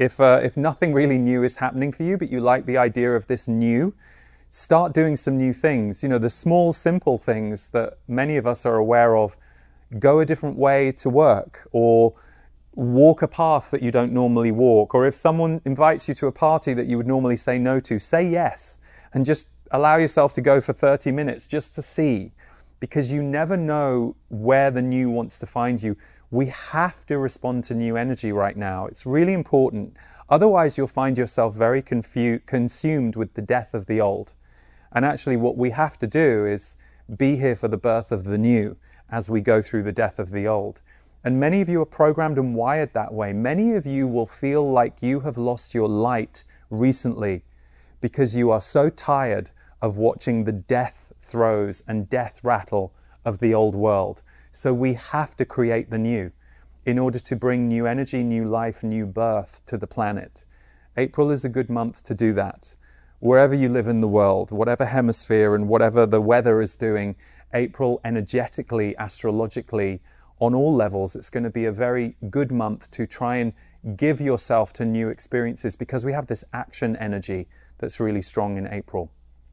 If nothing really new is happening for you, but you like the idea of this new, start doing some new things. The small, simple things that many of us are aware of. Go a different way to work, or walk a path that you don't normally walk. Or if someone invites you to a party that you would normally say no to, say yes, and just allow yourself to go for 30 minutes just to see, because you never know where the new wants to find you. We have to respond to new energy right now. It's really important. Otherwise, you'll find yourself very consumed with the death of the old. And actually, what we have to do is be here for the birth of the new as we go through the death of the old. And many of you are programmed and wired that way. Many of you will feel like you have lost your light recently because you are so tired of watching the death throes and death rattle of the old world. So we have to create the new in order to bring new energy, new life, new birth to the planet. April is a good month to do that. Wherever you live in the world, whatever hemisphere and whatever the weather is doing, April energetically, astrologically, on all levels, it's going to be a very good month to try and give yourself to new experiences, because we have this action energy that's really strong in April.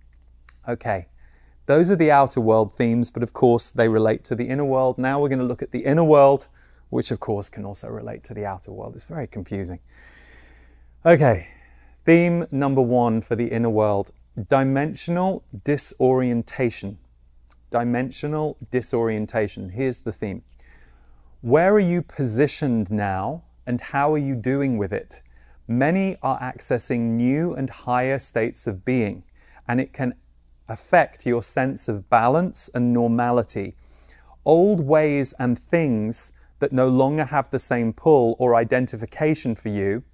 Okay, those are the outer world themes, but of course they relate to the inner world. Now we're going to look at the inner world, which of course can also relate to the outer world. It's very confusing. Okay, theme number 1 for the inner world, dimensional disorientation. Dimensional disorientation. Here's the theme. Where are you positioned now, and how are you doing with it? many are accessing new and higher states of being, and it can affect your sense of balance and normality. Old ways and things that no longer have the same pull or identification for you,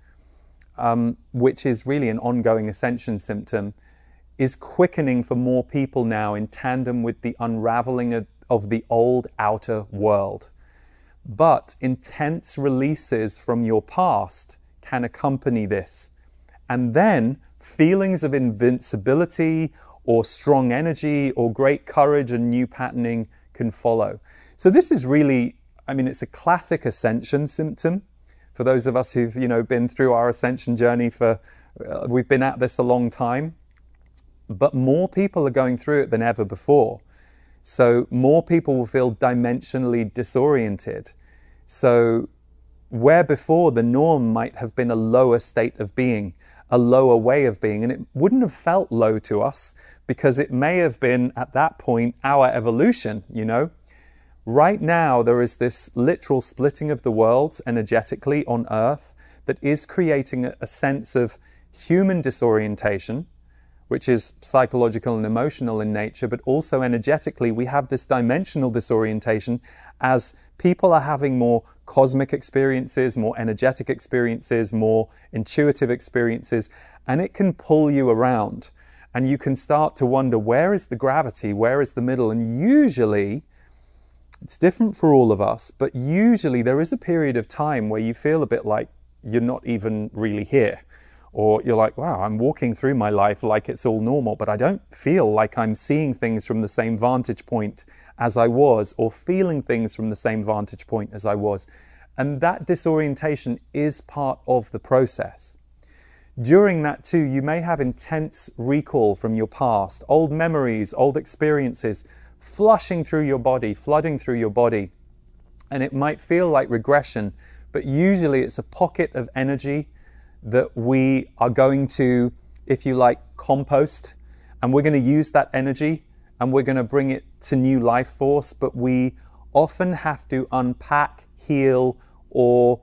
which is really an ongoing ascension symptom, is quickening for more people now in tandem with the unraveling of the old outer world. But intense releases from your past can accompany this. And then feelings of invincibility or strong energy or great courage and new patterning can follow. So this is really, it's a classic ascension symptom. For those of us who've, been through our ascension journey we've been at this a long time. But more people are going through it than ever before. So more people will feel dimensionally disoriented. So where before the norm might have been a lower state of being, a lower way of being, and it wouldn't have felt low to us because it may have been at that point our evolution, Right now there is this literal splitting of the worlds energetically on Earth that is creating a sense of human disorientation, which is psychological and emotional in nature, but also energetically we have this dimensional disorientation as people are having more cosmic experiences, more energetic experiences, more intuitive experiences, and it can pull you around. And you can start to wonder, where is the gravity? Where is the middle? And usually, it's different for all of us, but usually there is a period of time where you feel a bit like you're not even really here. Or you're like, wow, I'm walking through my life like it's all normal, but I don't feel like I'm seeing things from the same vantage point as I was, or feeling things from the same vantage point as I was. And that disorientation is part of the process. During that too, you may have intense recall from your past, old memories, old experiences, flushing through your body, flooding through your body. And it might feel like regression, but usually it's a pocket of energy that we are going to, if you like, compost, and we're going to use that energy and we're going to bring it to new life force, but we often have to unpack, heal, or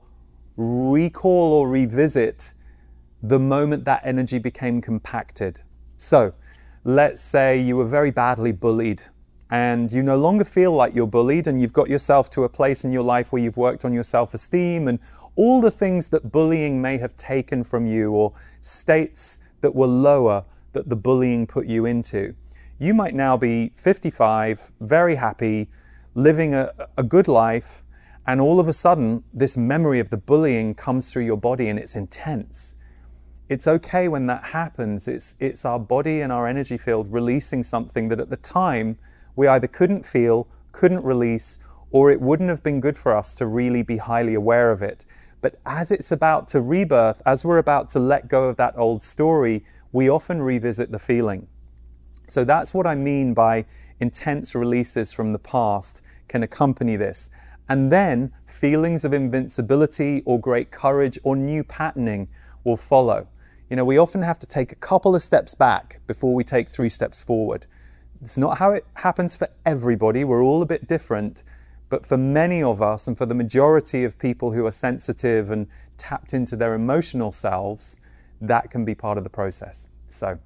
recall or revisit the moment that energy became compacted. So let's say you were very badly bullied and you no longer feel like you're bullied, and you've got yourself to a place in your life where you've worked on your self-esteem and all the things that bullying may have taken from you, or states that were lower that the bullying put you into. You might now be 55, very happy, living a good life, and all of a sudden this memory of the bullying comes through your body and it's intense. It's okay when that happens. It's our body and our energy field releasing something that at the time we either couldn't feel, couldn't release, or it wouldn't have been good for us to really be highly aware of it. But as it's about to rebirth, as we're about to let go of that old story, we often revisit the feeling. So that's what I mean by intense releases from the past can accompany this. And then feelings of invincibility or great courage or new patterning will follow. We often have to take a couple of steps back before we take 3 steps forward. It's not how it happens for everybody. We're all a bit different. But for many of us, and for the majority of people who are sensitive and tapped into their emotional selves, that can be part of the process. So,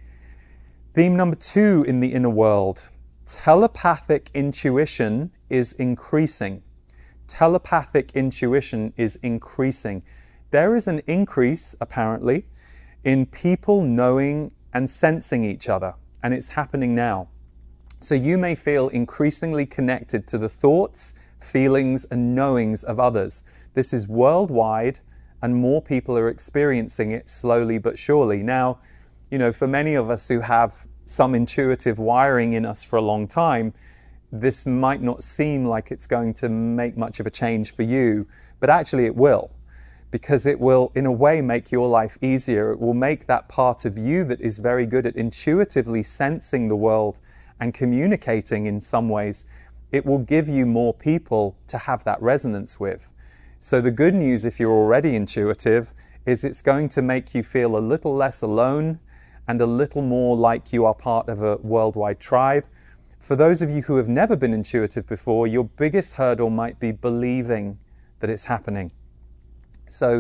theme number 2 in the inner world. Telepathic intuition is increasing. Telepathic intuition is increasing. There is an increase, apparently, in people knowing and sensing each other, and it's happening now. So you may feel increasingly connected to the thoughts, feelings, and knowings of others. This is worldwide, and more people are experiencing it slowly but surely. Now, for many of us who have some intuitive wiring in us for a long time, this might not seem like it's going to make much of a change for you, but actually it will. Because it will, in a way, make your life easier. It will make that part of you that is very good at intuitively sensing the world and communicating in some ways, it will give you more people to have that resonance with. So the good news, if you're already intuitive, is it's going to make you feel a little less alone and a little more like you are part of a worldwide tribe. For those of you who have never been intuitive before, your biggest hurdle might be believing that it's happening. So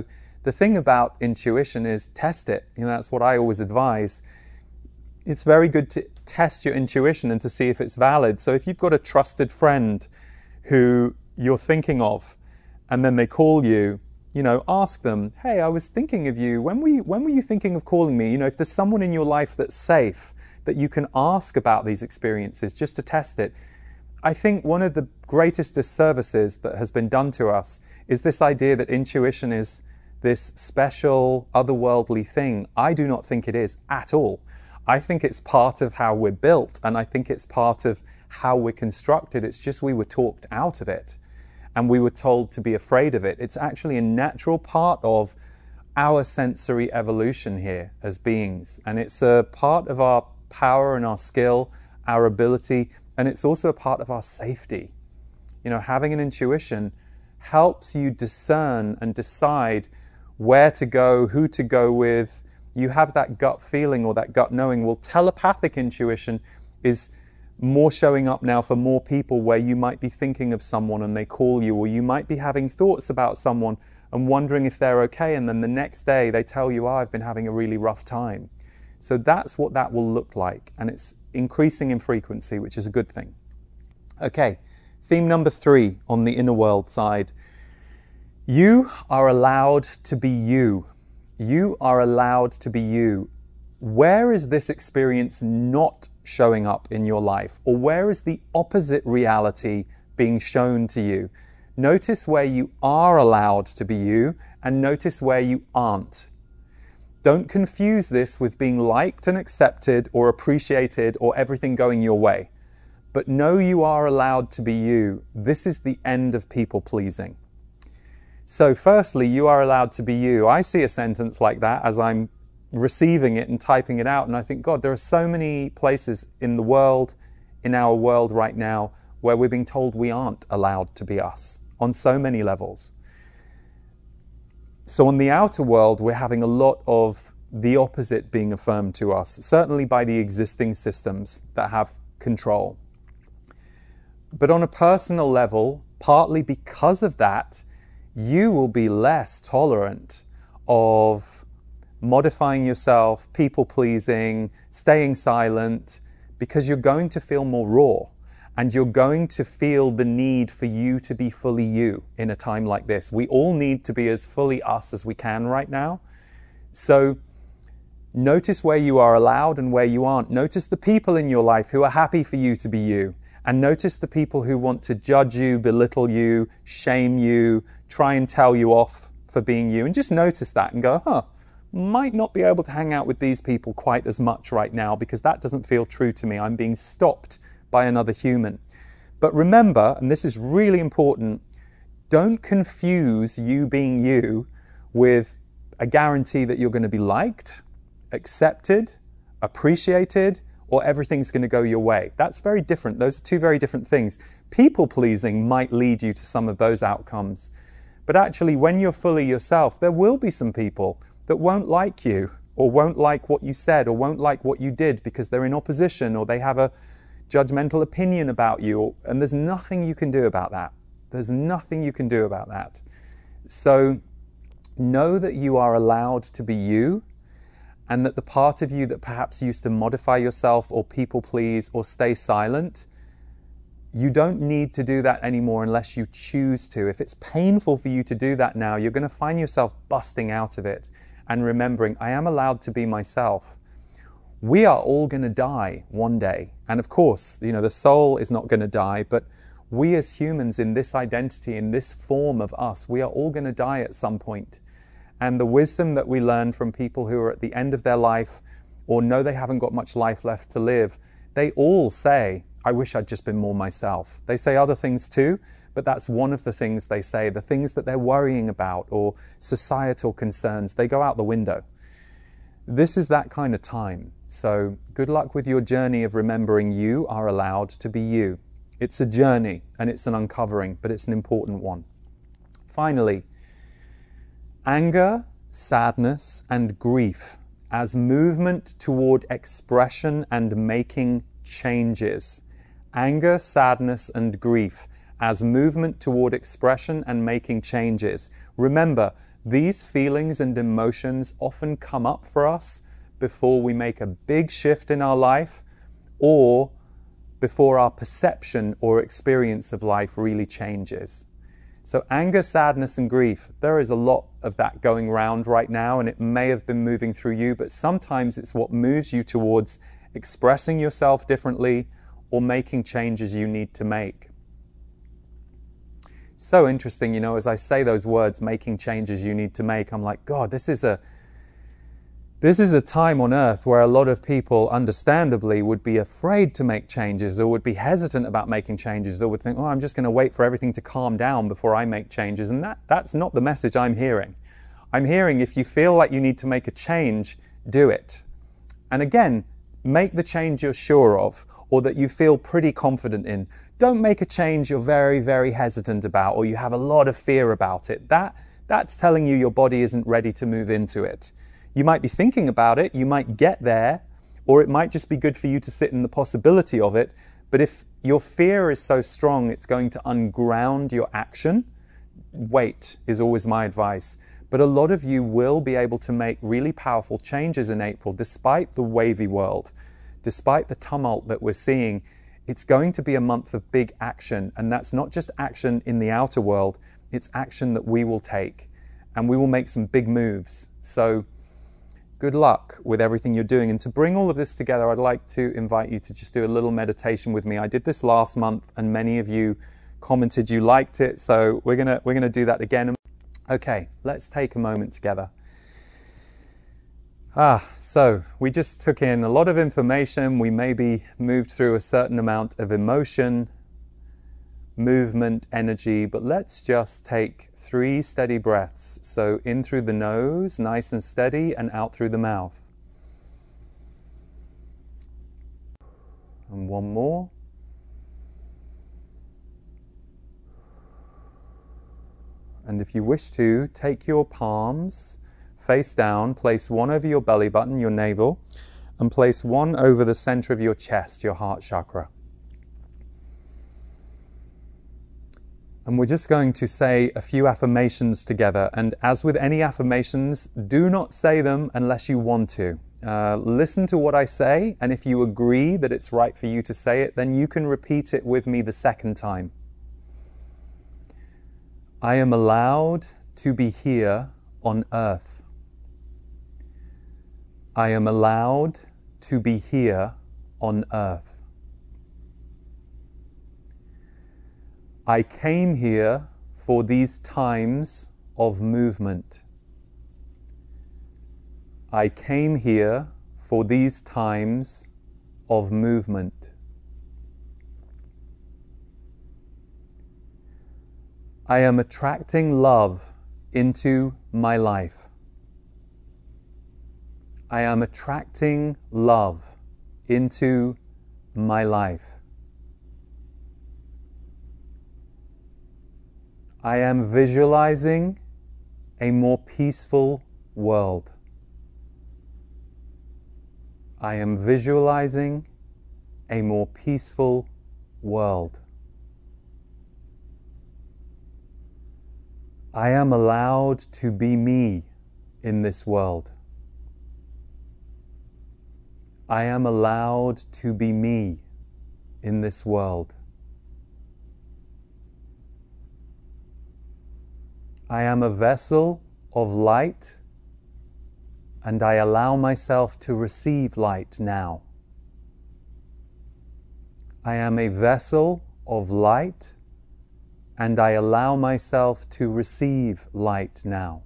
The thing about intuition is test it. That's what I always advise. It's very good to test your intuition and to see if it's valid. So if you've got a trusted friend who you're thinking of, and then they call you, ask them, hey, I was thinking of you. When were you thinking of calling me? If there's someone in your life that's safe, that you can ask about these experiences just to test it. I think one of the greatest disservices that has been done to us is this idea that intuition is this special, otherworldly thing. I do not think it is at all. I think it's part of how we're built, and I think it's part of how we're constructed. It's just we were talked out of it, and we were told to be afraid of it. It's actually a natural part of our sensory evolution here as beings, and it's a part of our power and our skill, our ability, and it's also a part of our safety. Having an intuition helps you discern and decide where to go, who to go with. You have that gut feeling or that gut knowing. Well, telepathic intuition is more showing up now for more people, where you might be thinking of someone and they call you, or you might be having thoughts about someone and wondering if they're okay, and then the next day they tell you, I've been having a really rough time. So that's what that will look like, and it's increasing in frequency, which is a good thing. Okay, theme number 3 on the inner world side. You are allowed to be you. You are allowed to be you. Where is this experience not showing up in your life? Or where is the opposite reality being shown to you? Notice where you are allowed to be you, and notice where you aren't. Don't confuse this with being liked and accepted or appreciated or everything going your way. But know you are allowed to be you. This is the end of people pleasing. So firstly, you are allowed to be you. I see a sentence like that as I'm receiving it and typing it out, and I think, God, there are so many places in the world, in our world right now, where we're being told we aren't allowed to be us on so many levels. So on the outer world, we're having a lot of the opposite being affirmed to us, certainly by the existing systems that have control. But on a personal level, partly because of that, you will be less tolerant of modifying yourself, people-pleasing, staying silent, because you're going to feel more raw, and you're going to feel the need for you to be fully you in a time like this. We all need to be as fully us as we can right now. So notice where you are allowed and where you aren't. Notice the people in your life who are happy for you to be you. And notice the people who want to judge you, belittle you, shame you, try and tell you off for being you. And just notice that and go, might not be able to hang out with these people quite as much right now, because that doesn't feel true to me. I'm being stopped by another human. But remember, and this is really important, don't confuse you being you with a guarantee that you're going to be liked, accepted, appreciated, or everything's going to go your way. That's very different. Those are two very different things. People-pleasing might lead you to some of those outcomes. But actually, when you're fully yourself, there will be some people that won't like you, or won't like what you said, or won't like what you did because they're in opposition, or they have a judgmental opinion about you, and there's nothing you can do about that. There's nothing you can do about that. So know that you are allowed to be you, and that the part of you that perhaps used to modify yourself or people please or stay silent, you don't need to do that anymore unless you choose to. If it's painful for you to do that now, you're going to find yourself busting out of it and remembering, I am allowed to be myself. We are all going to die one day. And of course, the soul is not going to die, but we as humans in this identity, in this form of us, we are all going to die at some point. And the wisdom that we learn from people who are at the end of their life, or know they haven't got much life left to live, they all say, I wish I'd just been more myself. They say other things too, but that's one of the things they say. The things that they're worrying about, or societal concerns, they go out the window. This is that kind of time. So good luck with your journey of remembering you are allowed to be you. It's a journey, and it's an uncovering, but it's an important one. Finally, anger, sadness, and grief as movement toward expression and making changes. Anger, sadness, and grief as movement toward expression and making changes. Remember, these feelings and emotions often come up for us before we make a big shift in our life, or before our perception or experience of life really changes. So anger, sadness, and grief, there is a lot of that going around right now, and it may have been moving through you, but sometimes it's what moves you towards expressing yourself differently or making changes you need to make. So interesting, you know, as I say those words, making changes you need to make, I'm like, God, this is a time on earth where a lot of people understandably would be afraid to make changes, or would be hesitant about making changes, or would think, oh, I'm just going to wait for everything to calm down before I make changes. And that's not the message I'm hearing. I'm hearing, if you feel like you need to make a change, do it. And again, make the change you're sure of, or that you feel pretty confident in. Don't make a change you're very, very hesitant about, or you have a lot of fear about it. That's telling you your body isn't ready to move into it. You might be thinking about it, you might get there, or it might just be good for you to sit in the possibility of it. But if your fear is so strong it's going to unground your action, wait is always my advice. But a lot of you will be able to make really powerful changes in April, despite the wavy world, despite the tumult that we're seeing. It's going to be a month of big action, and that's not just action in the outer world, it's action that we will take, and we will make some big moves. So good luck with everything you're doing. And to bring all of this together, I'd like to invite you to just do a little meditation with me. I did this last month, and many of you commented you liked it, so we're gonna do that again. Okay, let's take a moment together. So we just took in a lot of information. We maybe moved through a certain amount of emotion, movement, energy, but let's just take 3 steady breaths. So in through the nose, nice and steady, and out through the mouth. And one more. And if you wish to, take your palms face down, place one over your belly button, your navel, and place one over the center of your chest, your heart chakra. And we're just going to say a few affirmations together. And as with any affirmations, do not say them unless you want to. Listen to what I say, and if you agree that it's right for you to say it, then you can repeat it with me the second time. I am allowed to be here on earth. I am allowed to be here on earth. I came here for these times of movement. I came here for these times of movement. I am attracting love into my life. I am attracting love into my life. I am visualizing a more peaceful world. I am visualizing a more peaceful world. I am allowed to be me in this world. I am allowed to be me in this world. I am a vessel of light, and I allow myself to receive light now. I am a vessel of light, and I allow myself to receive light now.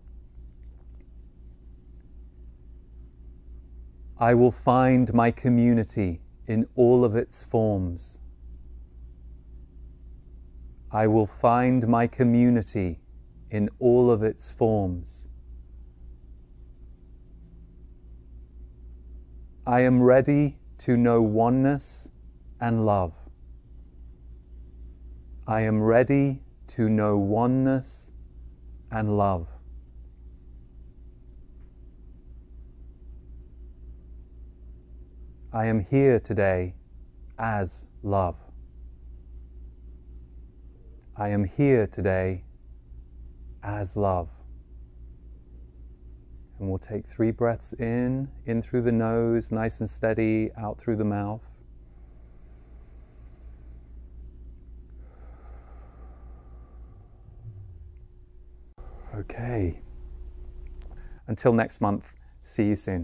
I will find my community in all of its forms. I will find my community in all of its forms. I am ready to know oneness and love. I am ready to know oneness and love. I am here today as love. I am here today as love. And we'll take 3 breaths in through the nose, nice and steady, out through the mouth. Okay. Until next month, see you soon.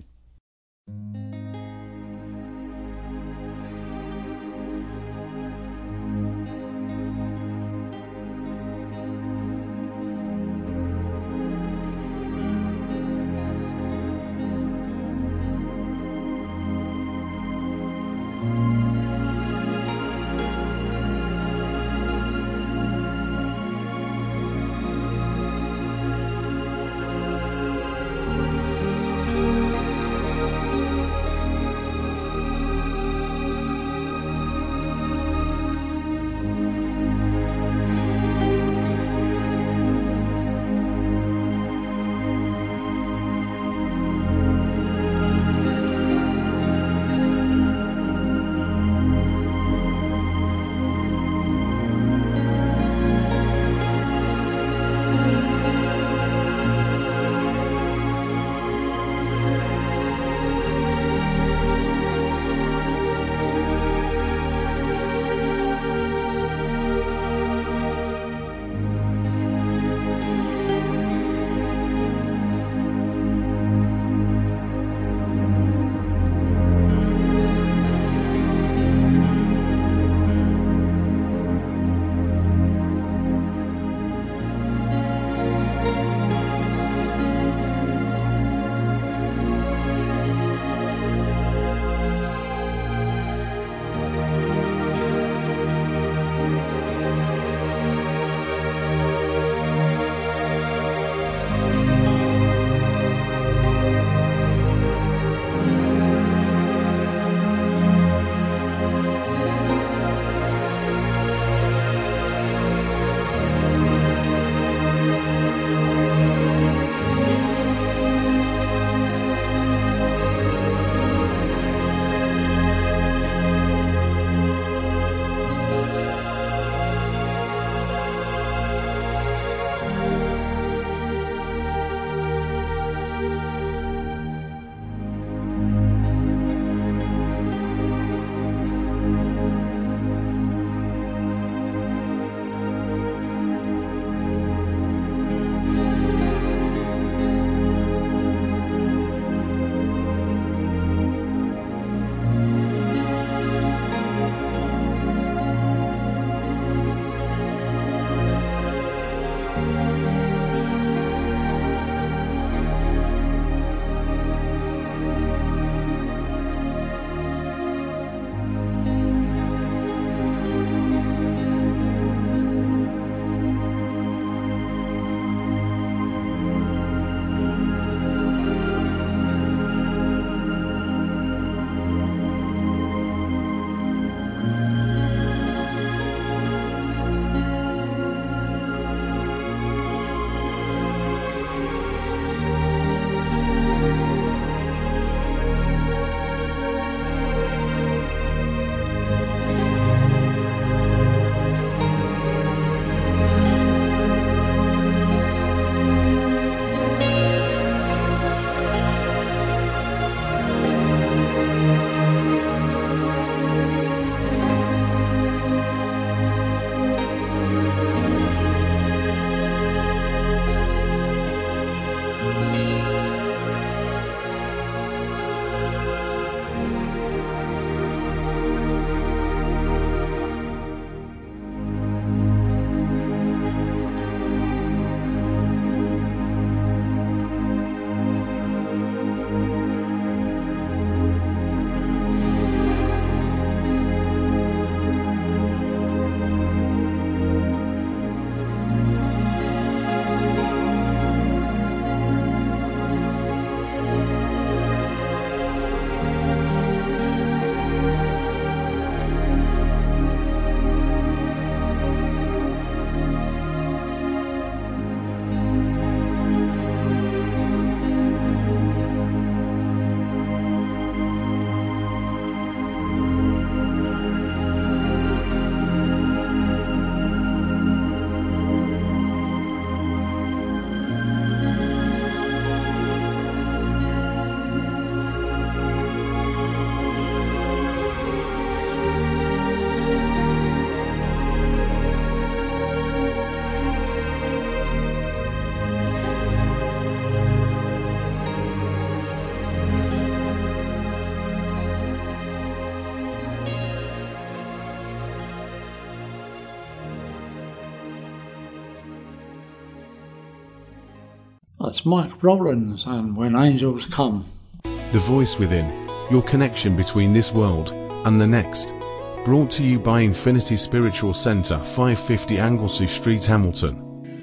That's Mike Rollins and When Angels Come. The Voice Within, your connection between this world and the next. Brought to you by Infinity Spiritual Centre, 550 Anglesey Street, Hamilton.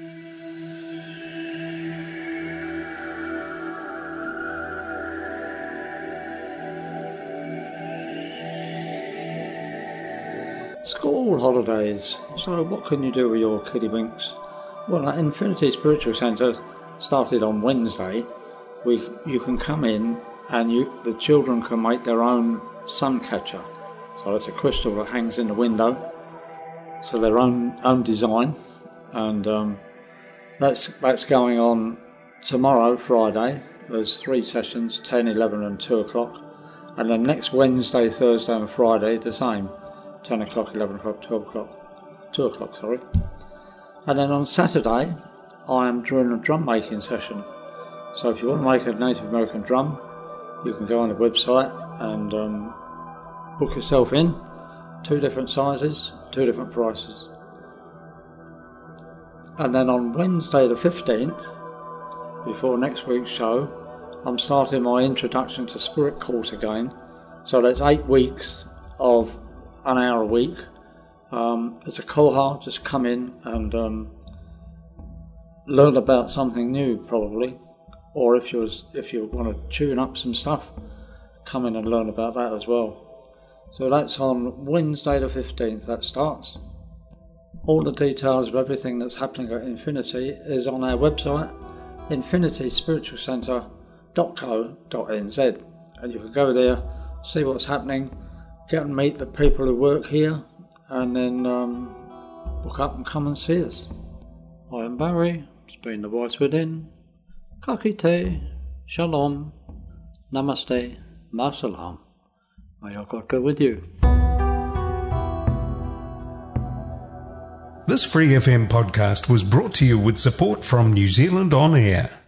School holidays. So what can you do with your kiddywinks? Well, at Infinity Spiritual Centre started on Wednesday. You can come in and the children can make their own sun catcher. So it's a crystal that hangs in the window. So their own design, and that's going on tomorrow, Friday. There's 3 sessions, 10, 11 and 2 o'clock. And then next Wednesday, Thursday and Friday the same, 10 o'clock, 11 o'clock, 12 o'clock, 2 o'clock, sorry. And then on Saturday I am doing a drum making session. So if you want to make a Native American drum, you can go on the website and book yourself in. 2 different sizes, 2 different prices. And then on Wednesday the 15th, before next week's show, I'm starting my Introduction to Spirit course again. So that's 8 weeks of an hour a week. It's a koha, just come in and learn about something new probably. Or if you want to tune up some stuff, come in and learn about that as well. So that's on Wednesday the 15th, that starts. All the details of everything that's happening at Infinity is on our website, infinityspiritualcentre.co.nz, and you can go there, see what's happening, get and meet the people who work here, and then book up and come and see us. I am Barry, it's been The Voice Within. Kakite, Shalom, Namaste, Masalam. May our God go with you. This Free FM podcast was brought to you with support from New Zealand On Air.